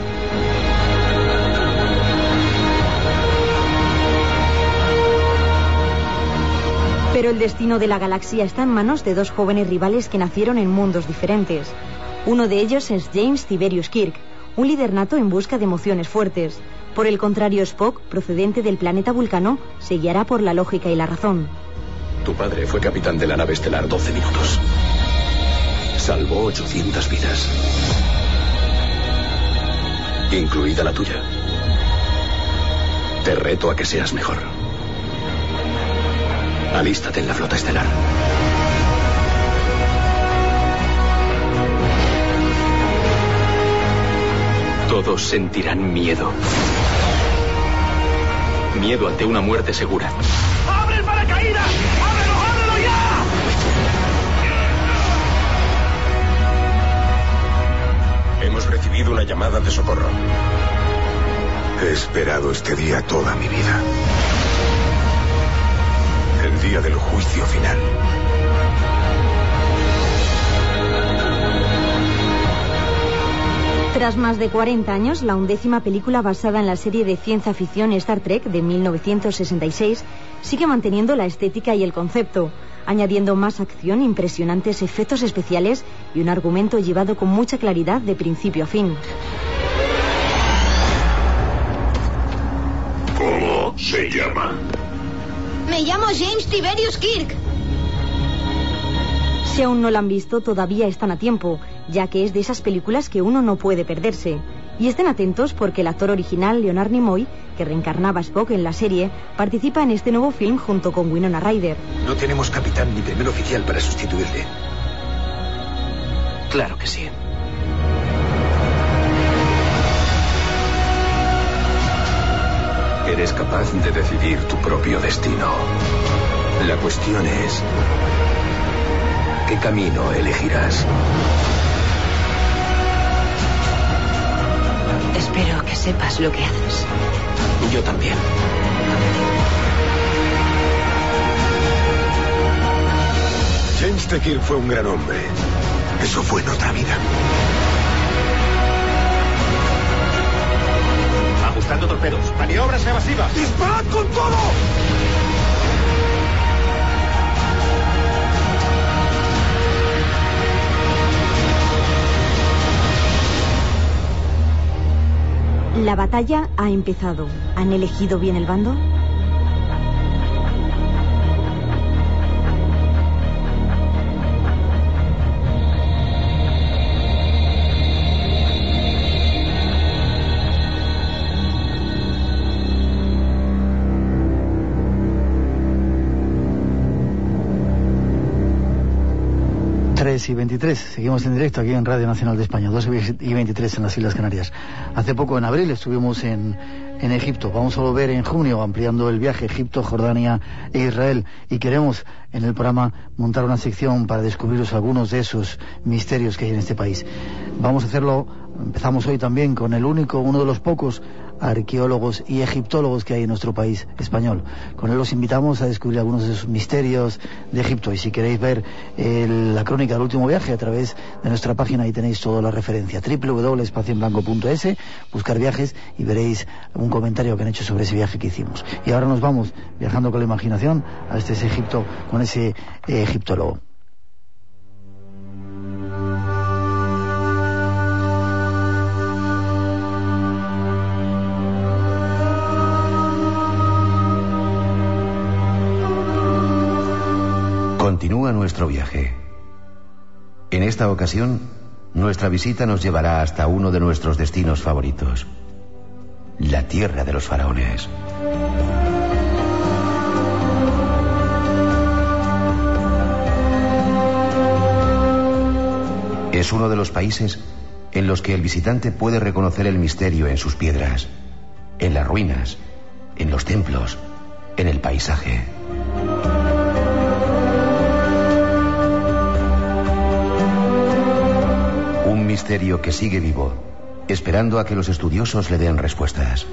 Pero el destino de la galaxia está en manos de dos jóvenes rivales que nacieron en mundos diferentes. Uno de ellos es James Tiberius Kirk, un líder nato en busca de emociones fuertes. Por el contrario, Spock, procedente del planeta Vulcano, se guiará por la lógica y la razón. Tu padre fue capitán de la nave estelar doce minutos. Salvó ochocientas vidas. Incluida la tuya. Te reto a que seas mejor. Alístate en la flota estelar. Todos sentirán miedo. Miedo ante una muerte segura. ¡Abre el paracaídas! ¡Ábrelo, ábrelo ya! Hemos recibido una llamada de socorro. He esperado este día toda mi vida. El día del juicio final. Tras más de cuarenta años, la undécima película basada en la serie de ciencia ficción Star Trek de mil novecientos sesenta y seis sigue manteniendo la estética y el concepto, añadiendo más acción, impresionantes efectos especiales y un argumento llevado con mucha claridad de principio a fin. ¿Cómo se llama? Me llamo James Tiberius Kirk. Si aún no la han visto, todavía están a tiempo, ya que es de esas películas que uno no puede perderse. Y estén atentos porque el actor original, Leonard Nimoy, que reencarnaba a Spock en la serie, participa en este nuevo film junto con Winona Ryder. No tenemos capitán ni primer oficial para sustituirle. Claro que sí. Eres capaz de decidir tu propio destino. La cuestión es... ¿qué camino elegirás? Espero que sepas lo que haces. Yo también. James T. Kirk fue un gran hombre. Eso fue en otra vida. Ajustando torpedos. Maniobras evasivas. ¡Disparad con todo! La batalla ha empezado. ¿Han elegido bien el bando? tres y veintitrés, seguimos en directo aquí en Radio Nacional de España, dos y veintitrés en las Islas Canarias. Hace poco, en abril, estuvimos en, en Egipto. Vamos a volver en junio, ampliando el viaje Egipto, Jordania e Israel. Y queremos, en el programa, montar una sección para descubriros algunos de esos misterios que hay en este país. Vamos a hacerlo, empezamos hoy también con el único, uno de los pocos arqueólogos y egiptólogos que hay en nuestro país español. Con él los invitamos a descubrir algunos de esos misterios de Egipto. Y si queréis ver el, la crónica del último viaje, a través de nuestra página, ahí tenéis toda la referencia, doble u doble u doble u punto espacio en blanco punto es, buscar viajes y veréis un comentario que han hecho sobre ese viaje que hicimos. Y ahora nos vamos viajando con la imaginación a este Egipto, con ese eh, egiptólogo. Continúa nuestro viaje. En esta ocasión, nuestra visita nos llevará hasta uno de nuestros destinos favoritos, la tierra de los faraones. Es uno de los países en los que el visitante puede reconocer el misterio en sus piedras, en las ruinas, en los templos, en el paisaje. Un misterio que sigue vivo, esperando a que los estudiosos le den respuestas.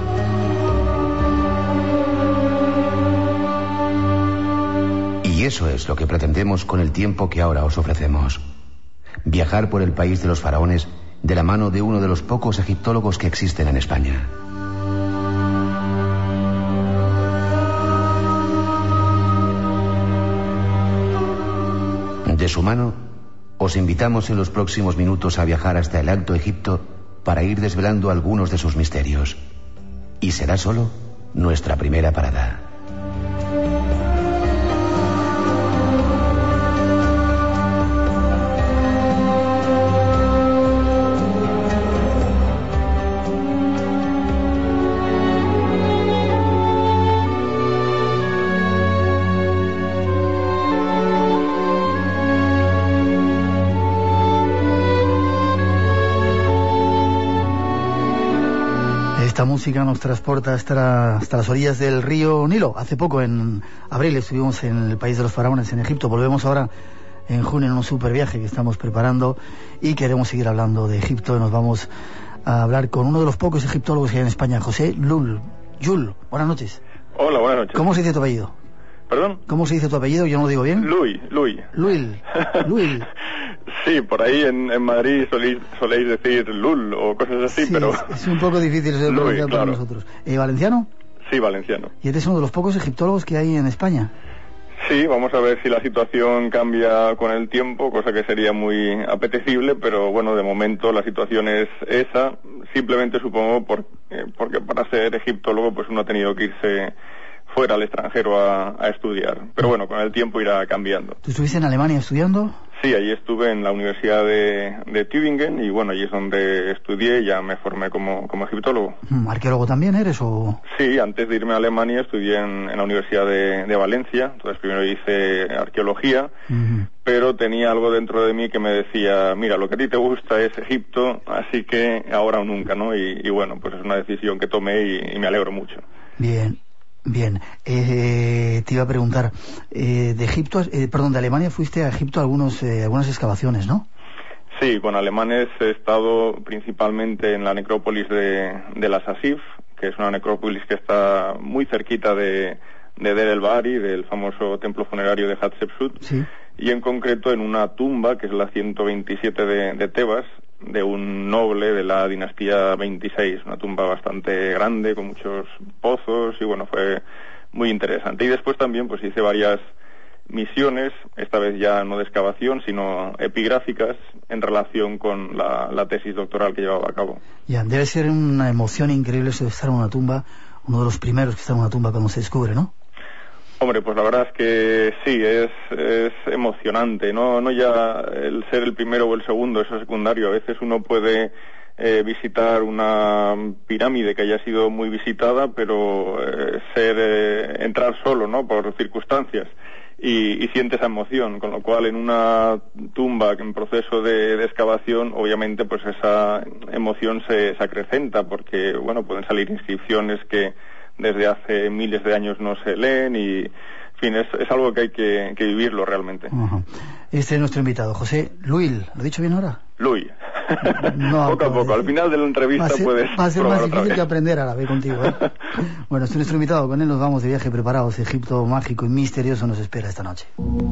Y eso es lo que pretendemos con el tiempo que ahora os ofrecemos. Viajar por el país de los faraones de la mano de uno de los pocos egiptólogos que existen en España. De su mano, os invitamos en los próximos minutos a viajar hasta el Alto Egipto para ir desvelando algunos de sus misterios. Y será solo nuestra primera parada. Esta música nos transporta hasta, hasta las orillas del río Nilo. Hace poco, en abril, estuvimos en el país de los faraones, en Egipto. Volvemos ahora en junio en un super viaje que estamos preparando y queremos seguir hablando de Egipto. Nos vamos a hablar con uno de los pocos egiptólogos que hay en España, José Lul. Yul, buenas noches. Hola, buenas noches. ¿Cómo se dice tu apellido? ¿Perdón? ¿Cómo se dice tu apellido? Yo no lo digo bien. Luis, Luis. Luis. Luis. Sí, por ahí en, en Madrid soléis, soléis decir Lul o cosas así, sí, pero... Es, es un poco difícil de pronunciar para nosotros. ¿Eh, ¿Valenciano? Sí, valenciano. ¿Y este es uno de los pocos egiptólogos que hay en España? Sí, vamos a ver si la situación cambia con el tiempo, cosa que sería muy apetecible, pero bueno, de momento la situación es esa, simplemente supongo por, eh, porque para ser egiptólogo pues uno ha tenido que irse fuera al extranjero a, a estudiar, pero bueno, con el tiempo irá cambiando. ¿Tú estuviste en Alemania estudiando? Sí, allí estuve en la Universidad de, de Tübingen y bueno, allí es donde estudié y ya me formé como, como egiptólogo. ¿Arqueólogo también eres o...? Sí, antes de irme a Alemania estudié en, en la Universidad de, de Valencia, entonces primero hice arqueología, uh-huh. pero tenía algo dentro de mí que me decía, mira, lo que a ti te gusta es Egipto, así que ahora o nunca, ¿no? Y, y bueno, pues es una decisión que tomé y, y me alegro mucho. Bien. Bien, eh, te iba a preguntar, eh, de Egipto, eh, perdón, de Alemania fuiste a Egipto a algunos, eh, algunas excavaciones, ¿no? Sí, con alemanes he estado principalmente en la necrópolis de, de la Sasif, que es una necrópolis que está muy cerquita de, de Der el Bahari, del famoso templo funerario de Hatshepsut, sí. Y en concreto en una tumba, que es la ciento veintisiete de, de Tebas, de un noble de la dinastía veintiséis, una tumba bastante grande, con muchos pozos, y bueno, fue muy interesante. Y después también pues hice varias misiones, esta vez ya no de excavación, sino epigráficas, en relación con la, la tesis doctoral que llevaba a cabo. Ya, debe ser una emoción increíble eso de estar en una tumba, uno de los primeros que está en una tumba cuando se descubre, ¿no? Hombre, pues la verdad es que sí, es, es emocionante, ¿no? No ya el ser el primero o el segundo, eso es secundario. A veces uno puede eh, visitar una pirámide que haya sido muy visitada, pero eh, ser eh, entrar solo, ¿no? Por circunstancias. Y, y siente esa emoción, con lo cual en una tumba en proceso de, de excavación, obviamente pues esa emoción se, se acrecenta, porque bueno, pueden salir inscripciones que desde hace miles de años no se leen y, en fin, es, es algo que hay que, que vivirlo realmente. Uh-huh. Este es nuestro invitado, José Luil. ¿Lo he dicho bien ahora? Luis. No, poco a poco, al final de la entrevista va ser, puedes va a ser probar más otra difícil vez. que aprender árabe contigo, ¿eh? Bueno, este es nuestro invitado, con él nos vamos de viaje preparados. Egipto mágico y misterioso nos espera esta noche.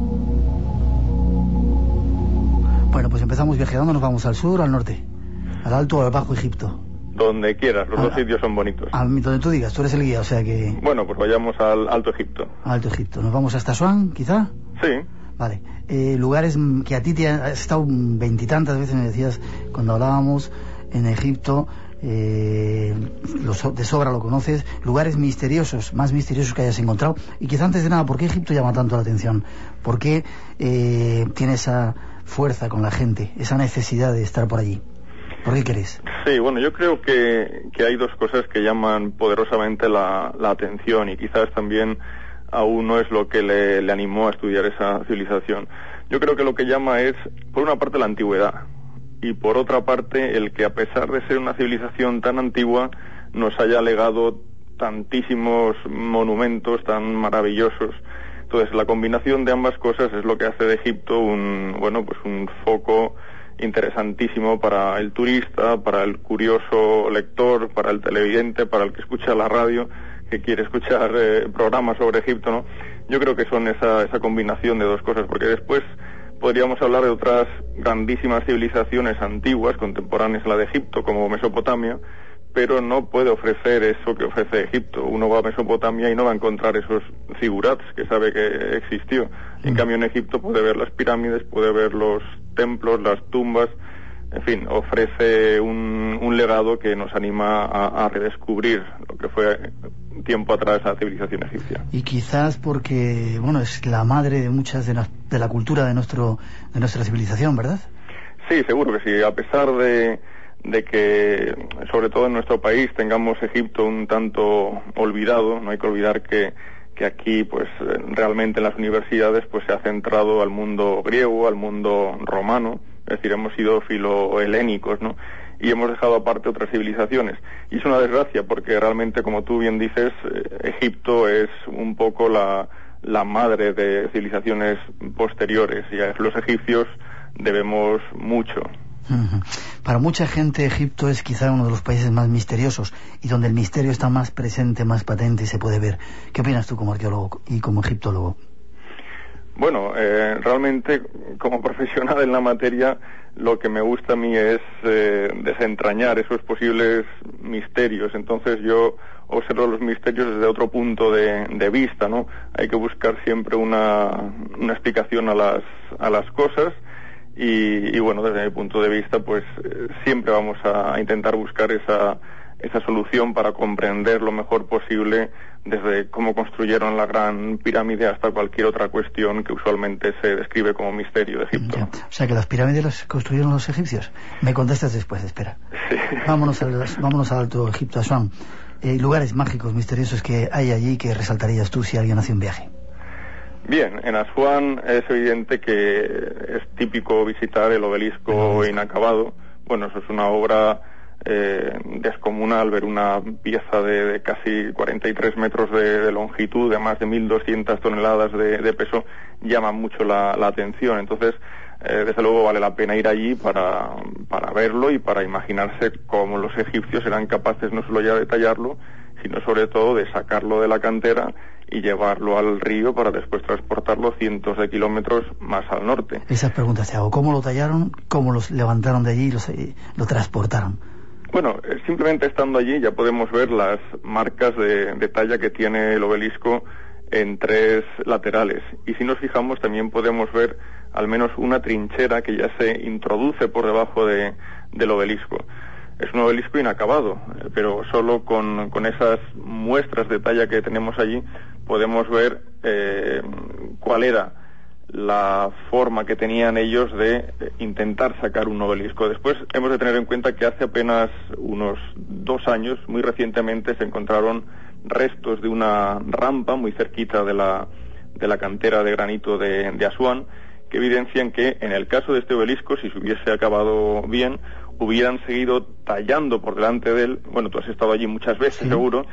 Bueno, pues empezamos viajando, nos vamos al sur, al norte, al alto o al bajo Egipto. Donde quieras, los a, dos sitios son bonitos. A donde tú digas, tú eres el guía, o sea que... Bueno, pues vayamos al Alto Egipto. Alto Egipto. ¿Nos vamos hasta Asuán, quizá? Sí. Vale. Eh, lugares que a ti te has estado veintitantas veces, me decías, cuando hablábamos en Egipto, eh, los, de sobra lo conoces, lugares misteriosos, más misteriosos que hayas encontrado. Y quizá antes de nada, ¿por qué Egipto llama tanto la atención? ¿Por qué eh, tiene esa fuerza con la gente, esa necesidad de estar por allí? ¿Por qué querés? Sí, bueno, yo creo que, que hay dos cosas que llaman poderosamente la, la atención, y quizás también a uno es lo que le, le animó a estudiar esa civilización. Yo creo que lo que llama es, por una parte, la antigüedad, y por otra parte, el que a pesar de ser una civilización tan antigua, nos haya legado tantísimos monumentos tan maravillosos. Entonces, la combinación de ambas cosas es lo que hace de Egipto un, bueno, pues un foco interesantísimo para el turista, para el curioso lector, para el televidente, para el que escucha la radio, que quiere escuchar eh, programas sobre Egipto, ¿no? Yo creo que son esa, esa combinación de dos cosas, porque después podríamos hablar de otras grandísimas civilizaciones antiguas, contemporáneas a la de Egipto, como Mesopotamia, pero no puede ofrecer eso que ofrece Egipto. Uno va a Mesopotamia y no va a encontrar esos zigurats que sabe que existió. En cambio, en Egipto puede ver las pirámides, puede ver los templos, las tumbas, en fin, ofrece un, un legado que nos anima a, a redescubrir lo que fue tiempo atrás la civilización egipcia. Y quizás porque, bueno, es la madre de muchas de la, de la cultura de nuestro de nuestra civilización, ¿verdad? Sí, seguro que sí. A pesar de, de que, sobre todo en nuestro país, tengamos Egipto un tanto olvidado, no hay que olvidar que que aquí pues realmente en las universidades pues se ha centrado al mundo griego, al mundo romano, es decir, hemos sido filohelénicos, ¿no? Y hemos dejado aparte otras civilizaciones. Y es una desgracia porque realmente, como tú bien dices, eh, Egipto es un poco la, la madre de civilizaciones posteriores, y a los egipcios debemos mucho. Uh-huh. Para mucha gente Egipto es quizá uno de los países más misteriosos y donde el misterio está más presente, más patente y se puede ver. ¿Qué opinas tú como arqueólogo y como egiptólogo? Bueno, eh, realmente como profesional en la materia lo que me gusta a mí es eh, desentrañar esos posibles misterios. Entonces yo observo los misterios desde otro punto de, de vista, ¿no? Hay que buscar siempre una, una explicación a las, a las cosas. Y, y bueno, desde mi punto de vista, pues eh, siempre vamos a, a intentar buscar esa, esa solución para comprender lo mejor posible, desde cómo construyeron la Gran Pirámide hasta cualquier otra cuestión que usualmente se describe como misterio de Egipto. Ya. O sea, que las pirámides las construyeron los egipcios. Me contestas después, espera. Sí. Vámonos al, vámonos al Alto Egipto, a Asuán. Eh, lugares mágicos, misteriosos que hay allí que resaltarías tú si alguien hace un viaje. Bien, en Asuán es evidente que es típico visitar el obelisco inacabado. Bueno, eso es una obra eh, descomunal, ver una pieza de, de casi cuarenta y tres metros de, de longitud, de más de mil doscientas toneladas de, de peso, llama mucho la, la atención. Entonces, eh, desde luego vale la pena ir allí para, para verlo y para imaginarse cómo los egipcios eran capaces no solo ya de tallarlo, sino sobre todo de sacarlo de la cantera y llevarlo al río para después transportarlo cientos de kilómetros más al norte. Esas preguntas te hago. ¿Cómo lo tallaron? ¿Cómo los levantaron de allí y los, eh, lo transportaron? Bueno, simplemente estando allí ya podemos ver las marcas de, de talla que tiene el obelisco en tres laterales. Y si nos fijamos también podemos ver al menos una trinchera que ya se introduce por debajo de, del obelisco. Es un obelisco inacabado, pero solo con, con esas muestras de talla que tenemos allí podemos ver eh, cuál era la forma que tenían ellos de intentar sacar un obelisco. Después hemos de tener en cuenta que hace apenas unos dos años, muy recientemente, se encontraron restos de una rampa muy cerquita de la, de la cantera de granito de, de Asuán, que evidencian que en el caso de este obelisco, si se hubiese acabado bien, hubieran seguido tallando por delante de él. Bueno, tú has estado allí muchas veces, sí, seguro,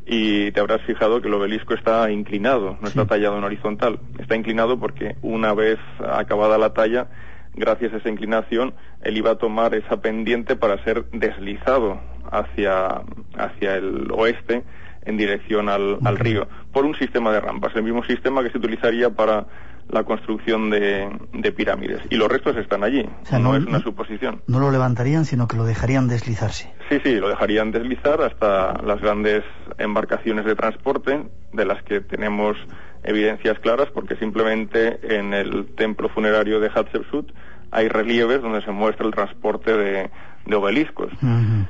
y te habrás fijado que el obelisco está inclinado, no está sí. tallado en horizontal. Está inclinado porque una vez acabada la talla, gracias a esa inclinación, él iba a tomar esa pendiente para ser deslizado hacia, hacia el oeste en dirección al, al río, por un sistema de rampas, el mismo sistema que se utilizaría para la construcción de, de pirámides. Y los restos están allí, o sea, no, no es una suposición. No lo levantarían, sino que lo dejarían deslizarse. Sí, sí, lo dejarían deslizar hasta las grandes embarcaciones de transporte, de las que tenemos evidencias claras, porque simplemente en el templo funerario de Hatshepsut hay relieves donde se muestra el transporte de, de obeliscos. Uh-huh.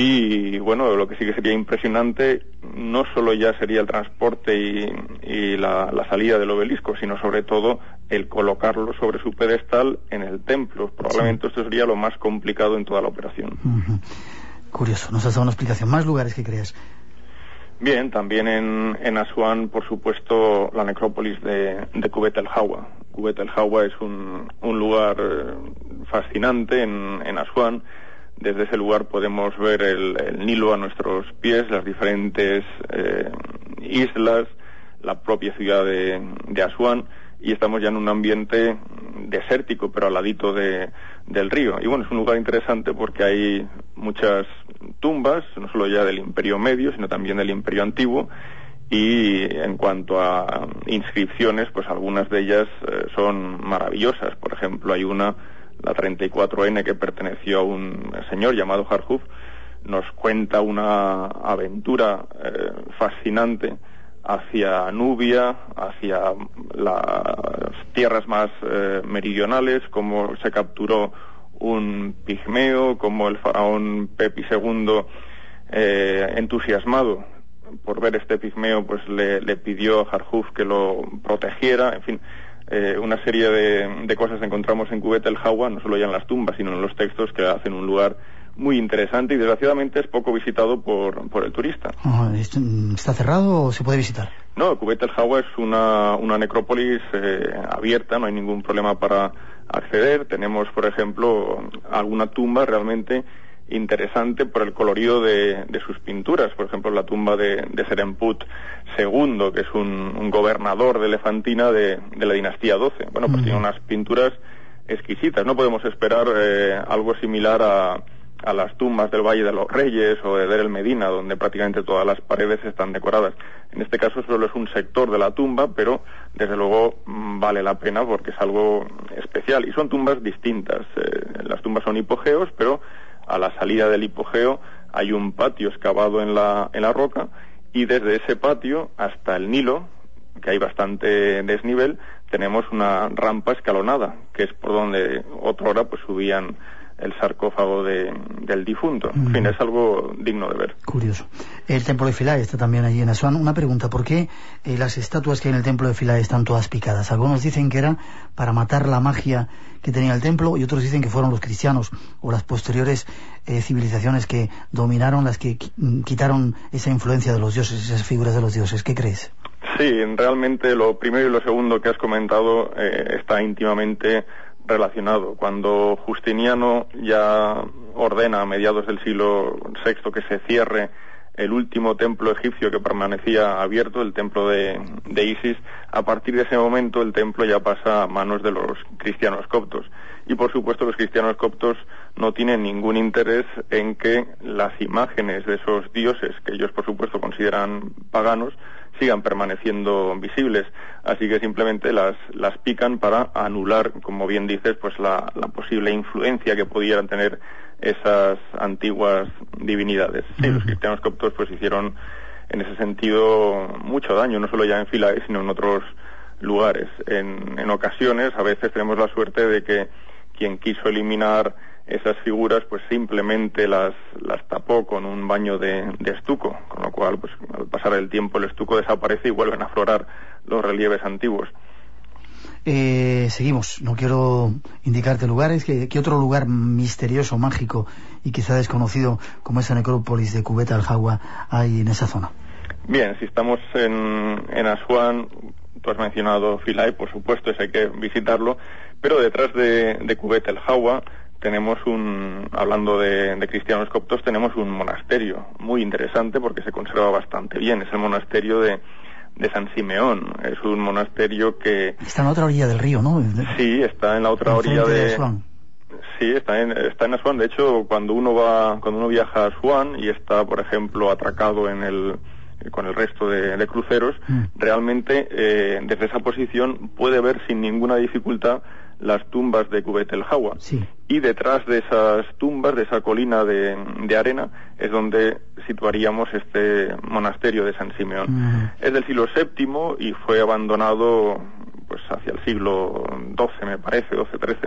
Y bueno, lo que sí que sería impresionante no solo ya sería el transporte y, y la, la salida del obelisco, sino sobre todo el colocarlo sobre su pedestal en el templo. Probablemente sí. Esto sería lo más complicado en toda la operación. Uh-huh. Curioso, nos has dado una explicación. ¿Más lugares que creas? Bien, también en, en Asuán, por supuesto, la necrópolis de, de Kubet el Hawa. Kubet el Hawa es un, un lugar fascinante en, en Asuán. Desde ese lugar podemos ver el, el Nilo a nuestros pies, las diferentes eh, islas, la propia ciudad de, de Asuán, y estamos ya en un ambiente desértico, pero al ladito de, del río. Y bueno, es un lugar interesante porque hay muchas tumbas, no solo ya del Imperio Medio, sino también del Imperio Antiguo, y en cuanto a inscripciones, pues algunas de ellas eh, son maravillosas. Por ejemplo, hay una, la treinta y cuatro ene, que perteneció a un señor llamado Harhuf, nos cuenta una aventura eh, fascinante hacia Nubia, hacia las tierras más eh, meridionales, cómo se capturó un pigmeo, cómo el faraón Pepi segundo, eh, entusiasmado por ver este pigmeo, pues le, le pidió a Harhuf que lo protegiera. En fin, eh, una serie de, de cosas encontramos en Kubet el Hawa, no solo ya en las tumbas, sino en los textos, que hacen un lugar muy interesante y desgraciadamente es poco visitado por, por el turista. ¿Está cerrado o se puede visitar? No, Kubet el Hawa es una, una necrópolis eh, abierta, no hay ningún problema para acceder. Tenemos, por ejemplo, alguna tumba realmente interesante por el colorido de, de sus pinturas. Por ejemplo, la tumba de, de Seremput segundo, que es un, un gobernador de Elefantina de, de la dinastía doce. Bueno, pues uh-huh. tiene unas pinturas exquisitas. No podemos esperar eh, algo similar a, a las tumbas del Valle de los Reyes o de Der el Medina, donde prácticamente todas las paredes están decoradas. En este caso solo es un sector de la tumba, pero desde luego vale la pena porque es algo especial. Y son tumbas distintas. Eh, las tumbas son hipogeos, pero a la salida del hipogeo hay un patio excavado en la, en la roca, y desde ese patio hasta el Nilo, que hay bastante desnivel, tenemos una rampa escalonada, que es por donde otrora pues subían el sarcófago de, del difunto. En fin, es algo digno de ver. Curioso. El templo de Philae está también allí en Asuán. Una pregunta, ¿por qué eh, las estatuas que hay en el templo de Philae están todas picadas? Algunos dicen que era para matar la magia que tenía el templo, y otros dicen que fueron los cristianos o las posteriores eh, civilizaciones que dominaron, las que quitaron esa influencia de los dioses, esas figuras de los dioses. ¿Qué crees? Sí, realmente lo primero y lo segundo que has comentado eh, está íntimamente relacionado. Cuando Justiniano ya ordena a mediados del siglo sexto que se cierre el último templo egipcio que permanecía abierto, el templo de, de Isis. A partir de ese momento el templo ya pasa a manos de los cristianos coptos. Y por supuesto los cristianos coptos no tienen ningún interés en que las imágenes de esos dioses, que ellos por supuesto consideran paganos, sigan permaneciendo visibles. Así que simplemente las, las pican para anular, como bien dices, pues la, la posible influencia que pudieran tener esas antiguas divinidades. Sí, los cristianos coptos pues hicieron en ese sentido mucho daño, no solo ya en Philae, sino en otros lugares. En, en ocasiones, a veces tenemos la suerte de que quien quiso eliminar esas figuras pues simplemente las, las tapó con un baño de, de estuco, con lo cual pues al pasar el tiempo el estuco desaparece y vuelven a aflorar los relieves antiguos. Eh, seguimos, no quiero indicarte lugares. ¿Qué, qué otro lugar misterioso, mágico y quizá desconocido como esa necrópolis de Kubet al-Hawa hay en esa zona? Bien, si estamos en, en Asuán, tú has mencionado Philae, por supuesto, ese hay que visitarlo, pero detrás de, de Kubet al-Hawa tenemos un, hablando de, de cristianos coptos, tenemos un monasterio muy interesante porque se conserva bastante bien. Es el monasterio de, de San Simeón. Es un monasterio que... Está en la otra orilla del río, ¿no? Sí, está en la otra orilla de... de Asuán. Sí, está en, está en Asuán. De hecho, cuando uno va, cuando uno viaja a Asuán y está, por ejemplo, atracado en el... con el resto de, de cruceros, mm. realmente eh, desde esa posición puede ver sin ninguna dificultad las tumbas de Kubet el-Hawa. Sí. Y detrás de esas tumbas, de esa colina de, de arena, es donde situaríamos este monasterio de San Simeón. Mm. Es del siglo séptimo y fue abandonado pues hacia el siglo doce, me parece, doce, trece.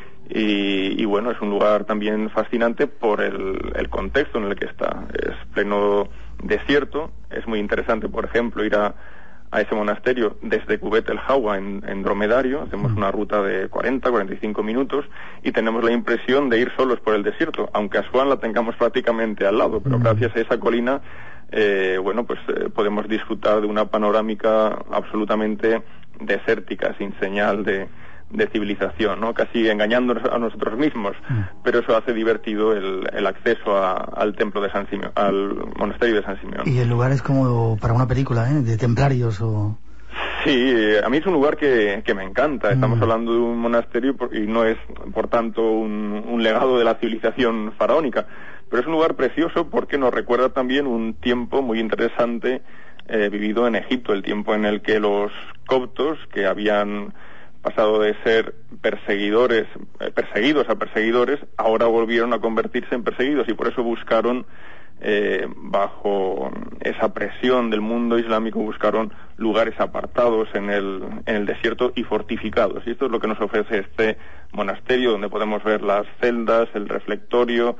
Y, y bueno, es un lugar también fascinante por el, el contexto en el que está. Es pleno desierto. Es muy interesante, por ejemplo, ir a, a ese monasterio desde Kubet el-Hawa en, en dromedario. Hacemos una ruta de cuarenta, cuarenta y cinco minutos y tenemos la impresión de ir solos por el desierto, aunque Asuán la tengamos prácticamente al lado, pero gracias a esa colina eh, bueno, pues eh, podemos disfrutar de una panorámica absolutamente desértica, sin señal de de civilización, ¿no? Casi engañándonos a nosotros mismos, mm. pero eso hace divertido el, el acceso a, al templo de San Simeón, al monasterio de San Simeón. Y el lugar es como para una película, ¿eh? De templarios o... Sí, a mí es un lugar que, que me encanta. Estamos mm. hablando de un monasterio por, y no es, por tanto, un, un legado de la civilización faraónica, pero es un lugar precioso porque nos recuerda también un tiempo muy interesante eh, vivido en Egipto, el tiempo en el que los coptos, que habían pasado de ser perseguidores, eh, perseguidos a perseguidores, ahora volvieron a convertirse en perseguidos y por eso buscaron, eh, bajo esa presión del mundo islámico, buscaron lugares apartados en el, en el desierto y fortificados. Y esto es lo que nos ofrece este monasterio, donde podemos ver las celdas, el reflectorio,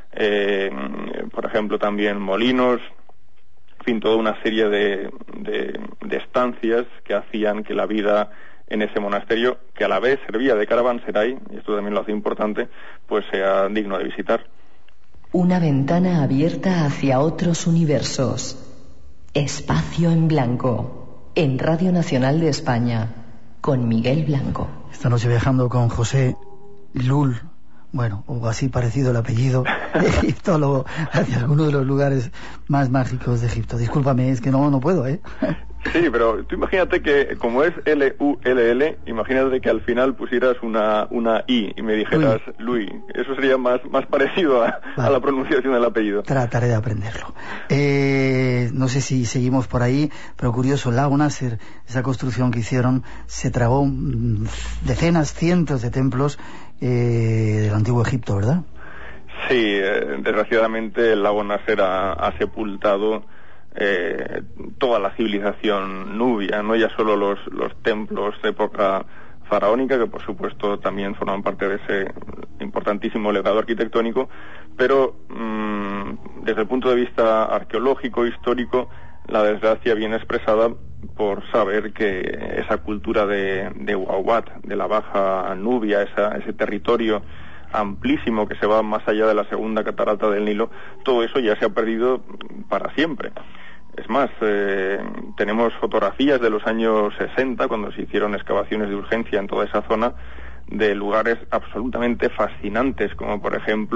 eh, por ejemplo también molinos, en fin, toda una serie de, de, de estancias que hacían que la vida en ese monasterio, que a la vez servía de caravanserai, y esto también lo hace importante, pues sea digno de visitar. Una ventana abierta hacia otros universos. Espacio en Blanco, en Radio Nacional de España, con Miguel Blanco. Esta noche viajando con José Lul, bueno, o así parecido el apellido, egiptólogo, hacia alguno de los lugares más mágicos de Egipto. Discúlpame, es que no, no puedo, ¿eh? Sí, pero tú imagínate que, como es L U L L, imagínate que al final pusieras una una I y me dijeras Louis. Eso sería más más parecido a, vale. a la pronunciación del apellido. Trataré de aprenderlo. Eh, no sé si seguimos por ahí, pero curioso, el lago Nasser, esa construcción que hicieron, se tragó decenas, cientos de templos eh, del antiguo Egipto, ¿verdad? Sí, eh, desgraciadamente el lago Nasser ha, ha sepultado Eh, toda la civilización nubia, no ya solo los, los templos de época faraónica, que por supuesto también forman parte de ese importantísimo legado arquitectónico, pero mmm, desde el punto de vista arqueológico, histórico, la desgracia viene expresada por saber que esa cultura de, de Uawat, de la Baja Nubia, esa, ese territorio amplísimo que se va más allá de la segunda catarata del Nilo, todo eso ya se ha perdido para siempre. Es más, eh, tenemos fotografías de los años sesenta, cuando se hicieron excavaciones de urgencia en toda esa zona, de lugares absolutamente fascinantes, como por ejemplo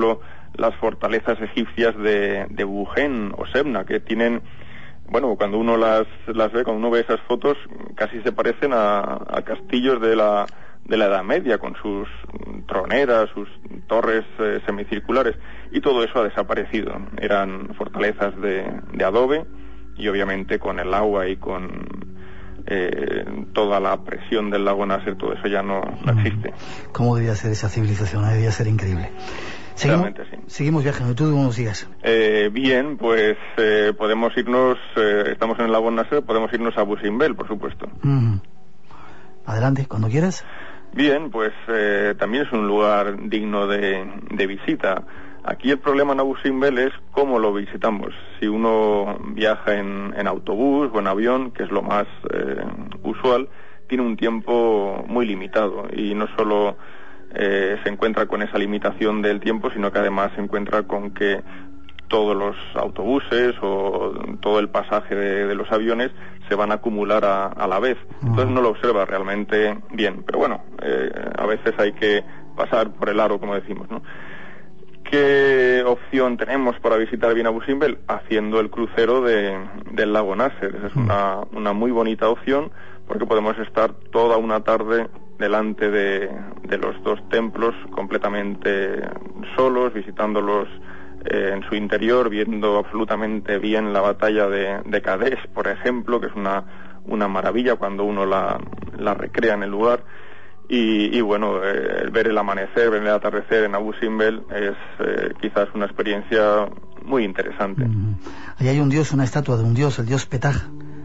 las fortalezas egipcias de, de Bujen o Sebna, que tienen, bueno, cuando uno las, las ve, cuando uno ve esas fotos, casi se parecen a, a castillos de la, de la Edad Media, con sus troneras, sus torres eh, semicirculares, y todo eso ha desaparecido. Eran fortalezas de, de adobe, y obviamente con el agua y con eh, toda la presión del lago Nasser, todo eso ya no, no existe. ¿Cómo debía ser esa civilización? Debía ser increíble. Seguimos, sí. seguimos viajando. ¿Tú cómo sigues? Eh, bien, pues eh, podemos irnos, eh, estamos en el lago Nasser, podemos irnos a Abu Simbel, por supuesto. Mm. Adelante, cuando quieras. Bien, pues eh, también es un lugar digno de, de visita. Aquí el problema en Abu Simbel es cómo lo visitamos. Si uno viaja en, en autobús o en avión, que es lo más eh, usual, tiene un tiempo muy limitado, y no solo eh, se encuentra con esa limitación del tiempo, sino que además se encuentra con que todos los autobuses o todo el pasaje de, de los aviones se van a acumular a, a la vez. Entonces no lo observa realmente bien. Pero bueno, eh, a veces hay que pasar por el aro, como decimos, ¿no? ¿Qué opción tenemos para visitar bien Abu Simbel? Haciendo el crucero de, del lago Nasser. Esa es una, una muy bonita opción, porque podemos estar toda una tarde delante de, de los dos templos completamente solos, visitándolos eh, en su interior, viendo absolutamente bien la batalla de, de Kadesh, por ejemplo, que es una, una maravilla cuando uno la, la recrea en el lugar. Y, y bueno, eh, ver el amanecer, ver el atardecer en Abu Simbel es eh, quizás una experiencia muy interesante. Mm. Ahí hay un dios, una estatua de un dios, el dios Petah,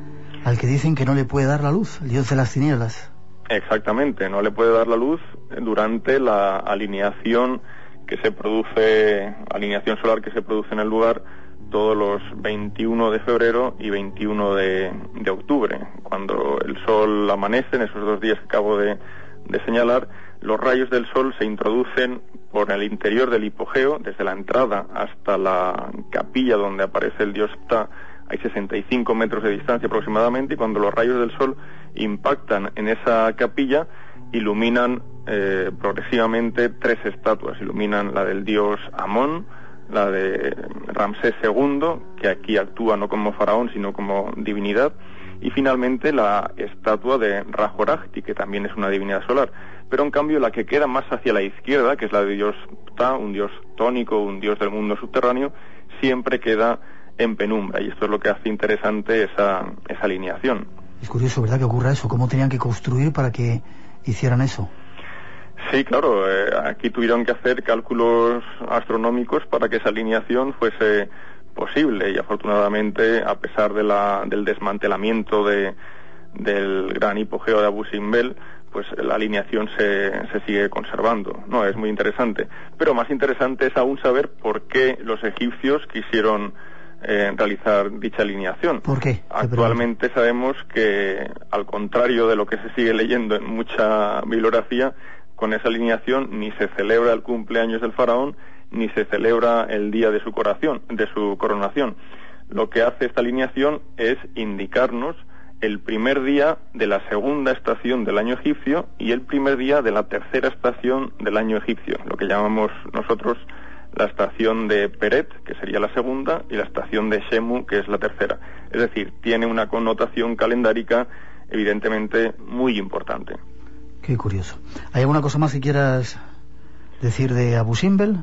al que dicen que no le puede dar la luz, el dios de las tinieblas. Exactamente, no le puede dar la luz durante la alineación que se produce, alineación solar que se produce en el lugar todos los veintiuno de febrero y veintiuno de, de octubre, cuando el sol amanece, en esos dos días que acabo de de señalar. Los rayos del sol se introducen por el interior del hipogeo, desde la entrada hasta la capilla donde aparece el dios Ptah. Hay sesenta y cinco metros de distancia aproximadamente, y cuando los rayos del sol impactan en esa capilla, iluminan eh, progresivamente tres estatuas. Iluminan la del dios Amón, la de Ramsés segundo, que aquí actúa no como faraón sino como divinidad, y finalmente la estatua de Ra-Horajti, que también es una divinidad solar. Pero en cambio la que queda más hacia la izquierda, que es la de dios Ptah, un dios tónico, un dios del mundo subterráneo, siempre queda en penumbra, y esto es lo que hace interesante esa, esa alineación. Es curioso, ¿verdad?, que ocurra eso. ¿Cómo tenían que construir para que hicieran eso? Sí, claro, eh, aquí tuvieron que hacer cálculos astronómicos para que esa alineación fuese posible, y afortunadamente, a pesar de la, del desmantelamiento de, del gran hipogeo de Abu Simbel, pues la alineación se, se sigue conservando. No, es muy interesante. Pero más interesante es aún saber por qué los egipcios quisieron eh, realizar dicha alineación. ¿Por qué? Actualmente sabemos que, al contrario de lo que se sigue leyendo en mucha bibliografía, con esa alineación ni se celebra el cumpleaños del faraón, ni se celebra el día de su coronación, de su coronación. Lo que hace esta alineación es indicarnos el primer día de la segunda estación del año egipcio y el primer día de la tercera estación del año egipcio, lo que llamamos nosotros la estación de Peret, que sería la segunda, y la estación de Shemu, que es la tercera. Es decir, tiene una connotación calendárica evidentemente muy importante. Qué curioso. ¿Hay alguna cosa más que quieras decir de Abu Simbel?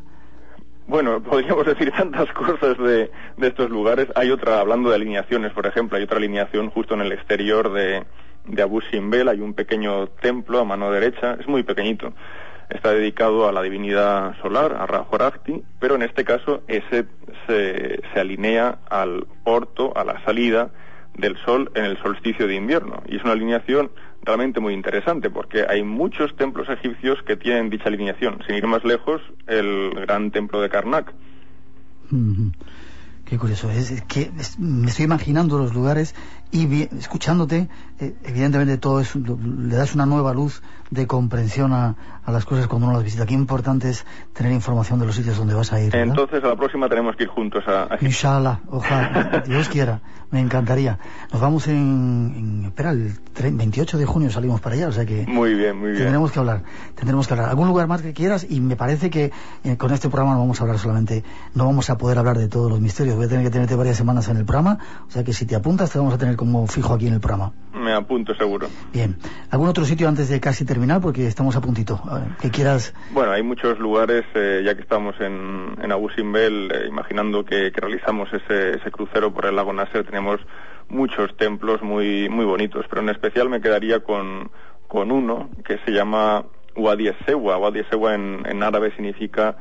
Bueno, podríamos decir tantas cosas de, de estos lugares. Hay otra, hablando de alineaciones, por ejemplo, hay otra alineación justo en el exterior de, de Abu Simbel. Hay un pequeño templo a mano derecha, es muy pequeñito. Está dedicado a la divinidad solar, a Ra-Horajti, pero en este caso ese se, se alinea al orto, a la salida del sol en el solsticio de invierno. Y es una alineación realmente muy interesante, porque hay muchos templos egipcios que tienen dicha alineación. Sin ir más lejos, el gran templo de Karnak. Mm-hmm. Qué curioso, es, es que es, me estoy imaginando los lugares y vi, escuchándote, eh, evidentemente todo es, le das una nueva luz de comprensión a, a las cosas cuando uno las visita. Qué importante es tener información de los sitios donde vas a ir, ¿verdad? Entonces a la próxima tenemos que ir juntos a, a... Inshallah, ojalá, Dios quiera, me encantaría. Nos vamos en, en espera, el veintiocho de junio salimos para allá, o sea que... Muy bien, muy bien. Tendremos que hablar, tendremos que hablar. ¿Algún lugar más que quieras? Y me parece que eh, con este programa no vamos a hablar solamente, no vamos a poder hablar de todos los misterios. Voy a tener que tenerte varias semanas en el programa, o sea que si te apuntas te vamos a tener como fijo aquí en el programa. Me apunto seguro. Bien. ¿Algún otro sitio antes de casi terminar? Porque estamos a puntito. A ver, que quieras... Bueno, hay muchos lugares, eh, ya que estamos en, en Abu Simbel, eh, imaginando que, que realizamos ese, ese crucero por el lago Nasser, tenemos muchos templos muy muy bonitos, pero en especial me quedaría con, con uno que se llama Wadi Sewa. Wadi Sewa en, en árabe significa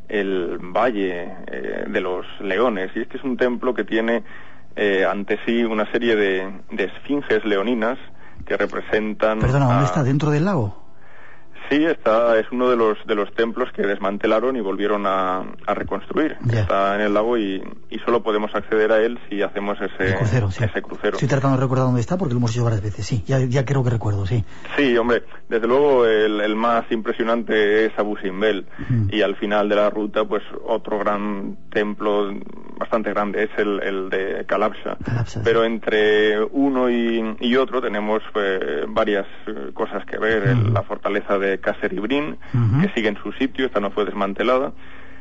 el valle eh, de los leones, y este es un templo que tiene eh, ante sí una serie de, de esfinges leoninas que representan... Perdona, ¿dónde a... está? ¿Dentro del lago? Sí, está, es uno de los de los templos que desmantelaron y volvieron a, a reconstruir. Ya. Está en el lago y, y solo podemos acceder a él si hacemos ese crucero, sí. ese crucero. Estoy tratando de recordar dónde está porque lo hemos hecho varias veces. Sí, ya, ya creo que recuerdo, sí. Sí, hombre, desde luego el, el más impresionante es Abu Simbel. Mm. Y al final de la ruta, pues otro gran templo bastante grande es el, el de Kalabsha. Kalabsha Pero sí. entre uno y, y otro tenemos eh, varias eh, cosas que ver. Mm. El, la fortaleza de Qasr Ibrin, uh-huh. que sigue en su sitio, esta no fue desmantelada.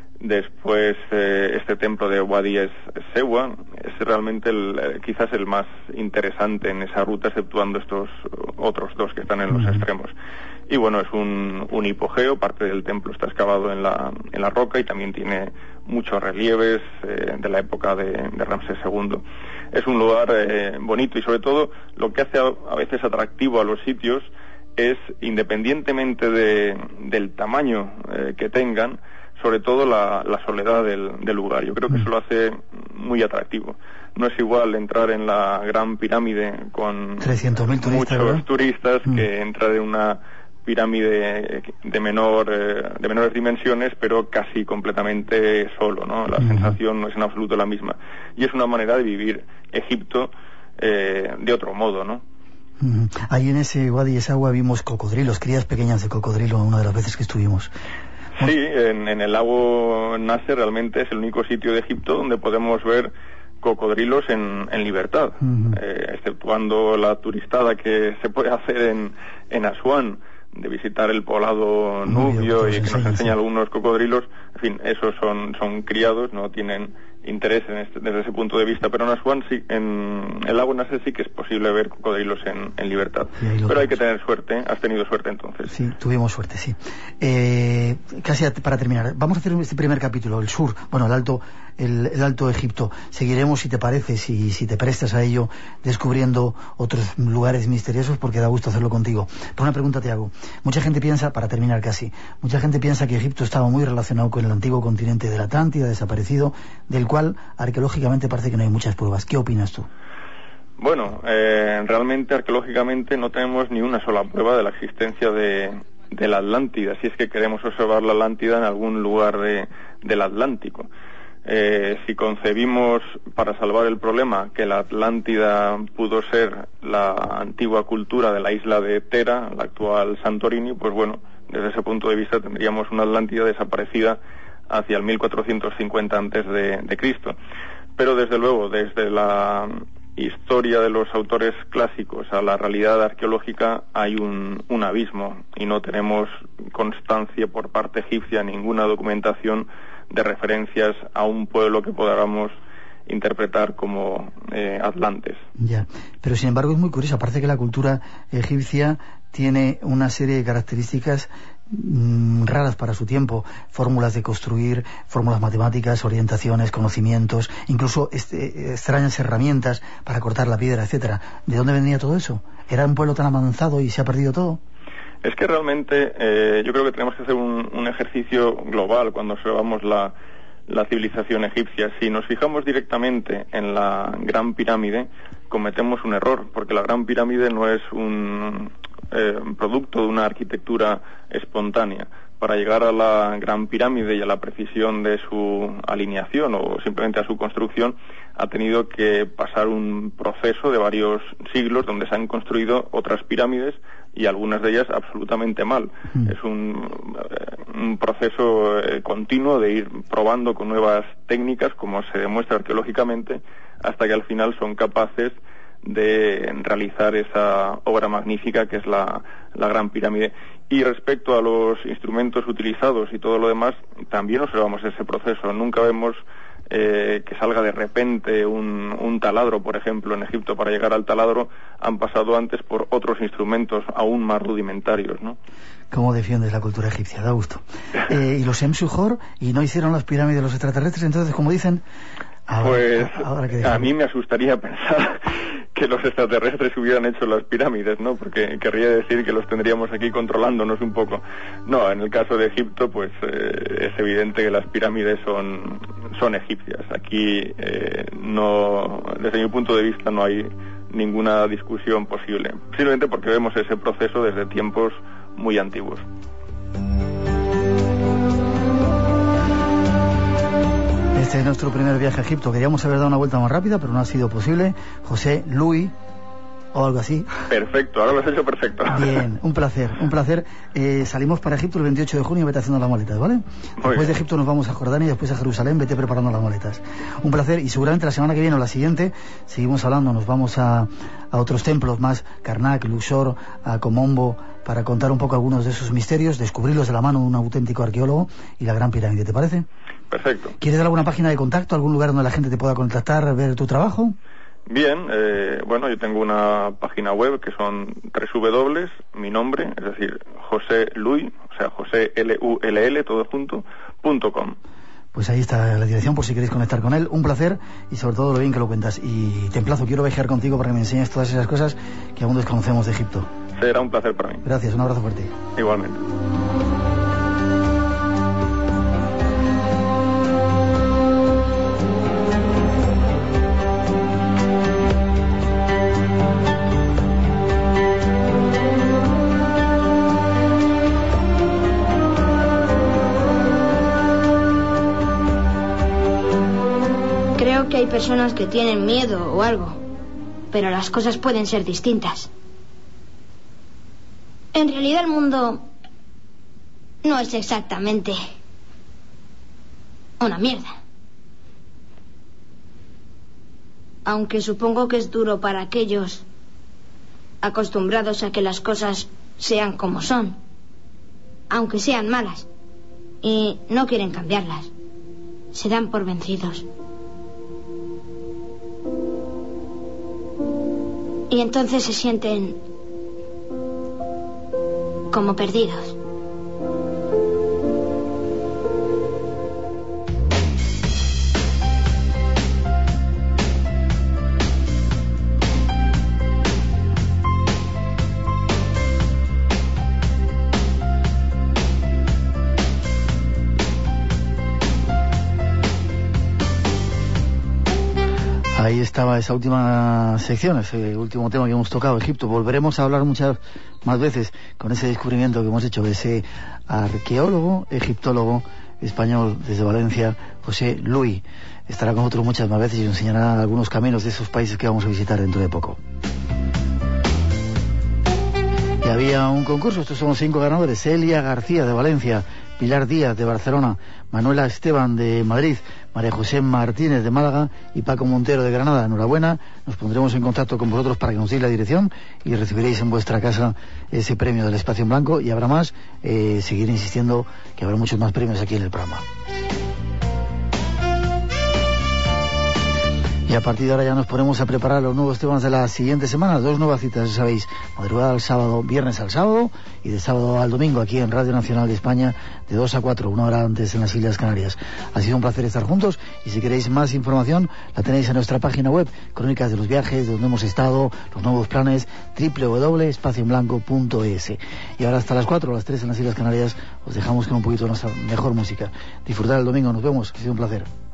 Después eh, este templo de Wadi Sewa es realmente el, eh, quizás el más interesante en esa ruta, exceptuando estos otros dos que están en los uh-huh. extremos. Y bueno, es un, un hipogeo, parte del templo está excavado en la, en la roca y también tiene muchos relieves eh, de la época de, de Ramsés segundo. Es un lugar eh, bonito y sobre todo lo que hace a, a veces atractivo a los sitios es, independientemente de, del tamaño eh, que tengan, sobre todo la, la soledad del, del lugar. Yo creo que eso lo hace muy atractivo. No es igual entrar en la Gran Pirámide con trescientos mil turistas, muchos ¿verdad? turistas mm. que entrar en una pirámide de menor eh, de menores dimensiones, pero casi completamente solo, ¿no? La mm. sensación no es en absoluto la misma. Y es una manera de vivir Egipto eh, de otro modo, ¿no? Uh-huh. Ahí en ese Wadi Sewa vimos cocodrilos, crías pequeñas de cocodrilo, una de las veces que estuvimos. Sí, en, en el lago Nasser realmente es el único sitio de Egipto donde podemos ver cocodrilos en, en libertad, uh-huh. eh, exceptuando la turistada que se puede hacer en, en Asuán, de visitar el poblado Nubio y que nos enseña sí. algunos cocodrilos. En fin, esos son, son criados, no tienen interés en este, desde ese punto de vista, pero en Asuán sí, en el lago Nasser sí que es posible ver cocodrilos en, en libertad, sí, pero tenemos. Hay que tener suerte. ¿eh? Has tenido suerte entonces. Sí, tuvimos suerte, sí. Eh, casi a, para terminar, vamos a hacer este primer capítulo, el sur, bueno, el alto el, el alto Egipto. Seguiremos, si te parece, si, si te prestas a ello, descubriendo otros lugares misteriosos, porque da gusto hacerlo contigo. Pero una pregunta te hago. Mucha gente piensa, para terminar casi, mucha gente piensa que Egipto estaba muy relacionado con el antiguo continente de la Atlántida, desaparecido, del cual arqueológicamente parece que no hay muchas pruebas. ¿Qué opinas tú? Bueno, eh, realmente arqueológicamente no tenemos ni una sola prueba de la existencia de, de la Atlántida, si es que queremos observar la Atlántida en algún lugar de, del Atlántico. Eh, si concebimos, para salvar el problema, que la Atlántida pudo ser la antigua cultura de la isla de Tera, la actual Santorini, pues bueno, desde ese punto de vista tendríamos una Atlántida desaparecida hacia el mil cuatrocientos cincuenta antes de, de Cristo. Pero desde luego, desde la historia de los autores clásicos a la realidad arqueológica hay un, un abismo, y no tenemos constancia por parte egipcia, ninguna documentación de referencias a un pueblo que podamos interpretar como eh, Atlantes. Ya, pero sin embargo es muy curioso, parece que la cultura egipcia tiene una serie de características mmm, raras para su tiempo, fórmulas de construir, fórmulas matemáticas, orientaciones, conocimientos, incluso este, extrañas herramientas para cortar la piedra, etcétera. ¿De dónde venía todo eso? ¿Era un pueblo tan avanzado y se ha perdido todo? Es que realmente eh, yo creo que tenemos que hacer un, un ejercicio global cuando observamos la, la civilización egipcia. Si nos fijamos directamente en la Gran Pirámide, cometemos un error, porque la Gran Pirámide no es un eh, producto de una arquitectura espontánea. para llegar a la Gran Pirámide y a la precisión de su alineación o simplemente a su construcción, ha tenido que pasar un proceso de varios siglos donde se han construido otras pirámides y algunas de ellas absolutamente mal. Mm. Es un, un proceso eh, continuo de ir probando con nuevas técnicas, como se demuestra arqueológicamente, hasta que al final son capaces de realizar esa obra magnífica que es la, la Gran Pirámide. Y respecto a los instrumentos utilizados y todo lo demás, también observamos ese proceso. Nunca vemos eh, que salga de repente un, un taladro, por ejemplo. En Egipto, para llegar al taladro, han pasado antes por otros instrumentos aún más rudimentarios, ¿no? ¿Cómo defiendes la cultura egipcia? Da gusto. Eh, y los Em-Suhor, y no hicieron las pirámides los extraterrestres, entonces, como dicen... Ahora, pues ahora que a mí me asustaría pensar que los extraterrestres hubieran hecho las pirámides, ¿no? Porque querría decir que los tendríamos aquí controlándonos un poco. No, en el caso de Egipto, pues eh, es evidente que las pirámides son, son egipcias. Aquí eh, no, desde mi punto de vista, no hay ninguna discusión posible. Simplemente porque vemos ese proceso desde tiempos muy antiguos. Este es nuestro primer viaje a Egipto. Queríamos haber dado una vuelta más rápida, pero no ha sido posible. José Luis, o algo así. Perfecto, ahora lo has hecho perfecto. Bien, un placer, un placer. Eh, salimos para Egipto el veintiocho de junio, vete haciendo las maletas, ¿vale? Muy después bien. De Egipto nos vamos a Jordania y después a Jerusalén, vete preparando las maletas. Un placer, y seguramente la semana que viene o la siguiente seguimos hablando, nos vamos a, a otros templos más, Karnak, Luxor, a Komombo, para contar un poco algunos de esos misterios, descubrirlos de la mano de un auténtico arqueólogo y la Gran Pirámide, ¿te parece? Perfecto. ¿Quieres dar alguna página de contacto, algún lugar donde la gente te pueda contactar, ver tu trabajo? Bien, eh, bueno, yo tengo una página web que son www, mi nombre, es decir, José Luis, o sea, José L U L L, todo junto, punto com. Pues ahí está la dirección por si queréis conectar con él. Un placer y sobre todo lo bien que lo cuentas. Y te emplazo, quiero viajar contigo para que me enseñes todas esas cosas que aún desconocemos de Egipto. Será un placer para mí. Gracias, un abrazo fuerte. Igualmente. Creo que hay personas que tienen miedo o algo, pero las cosas pueden ser distintas. En realidad el mundo no es exactamente una mierda. Aunque supongo que es duro para aquellos acostumbrados a que las cosas sean como son, aunque sean malas, y no quieren cambiarlas. Se dan por vencidos. Y entonces se sienten como perdidos. Ahí estaba esa última sección, ese último tema que hemos tocado, Egipto. Volveremos a hablar muchas más veces con ese descubrimiento que hemos hecho de ese arqueólogo, egiptólogo español desde Valencia, José Luis. Estará con nosotros muchas más veces y nos enseñará algunos caminos de esos países que vamos a visitar dentro de poco. Y había un concurso, estos son los cinco ganadores: Celia García de Valencia, Pilar Díaz de Barcelona, Manuela Esteban de Madrid, María José Martínez de Málaga y Paco Montero de Granada. Enhorabuena, nos pondremos en contacto con vosotros para que nos deis la dirección y recibiréis en vuestra casa ese premio del Espacio en Blanco, y habrá más, eh, seguir insistiendo que habrá muchos más premios aquí en el programa. Y a partir de ahora ya nos ponemos a preparar los nuevos temas de la siguiente semana. Dos nuevas citas, ya sabéis, madrugada al sábado, viernes al sábado, y de sábado al domingo aquí en Radio Nacional de España, de dos a cuatro, una hora antes en las Islas Canarias. Ha sido un placer estar juntos, y si queréis más información la tenéis en nuestra página web, crónicas de los viajes, de donde hemos estado, los nuevos planes, doble u doble u doble u punto espacio en blanco punto es. Y ahora hasta las cuatro, a las tres en las Islas Canarias, os dejamos con un poquito de nuestra mejor música. Disfrutar el domingo, nos vemos, ha sido un placer.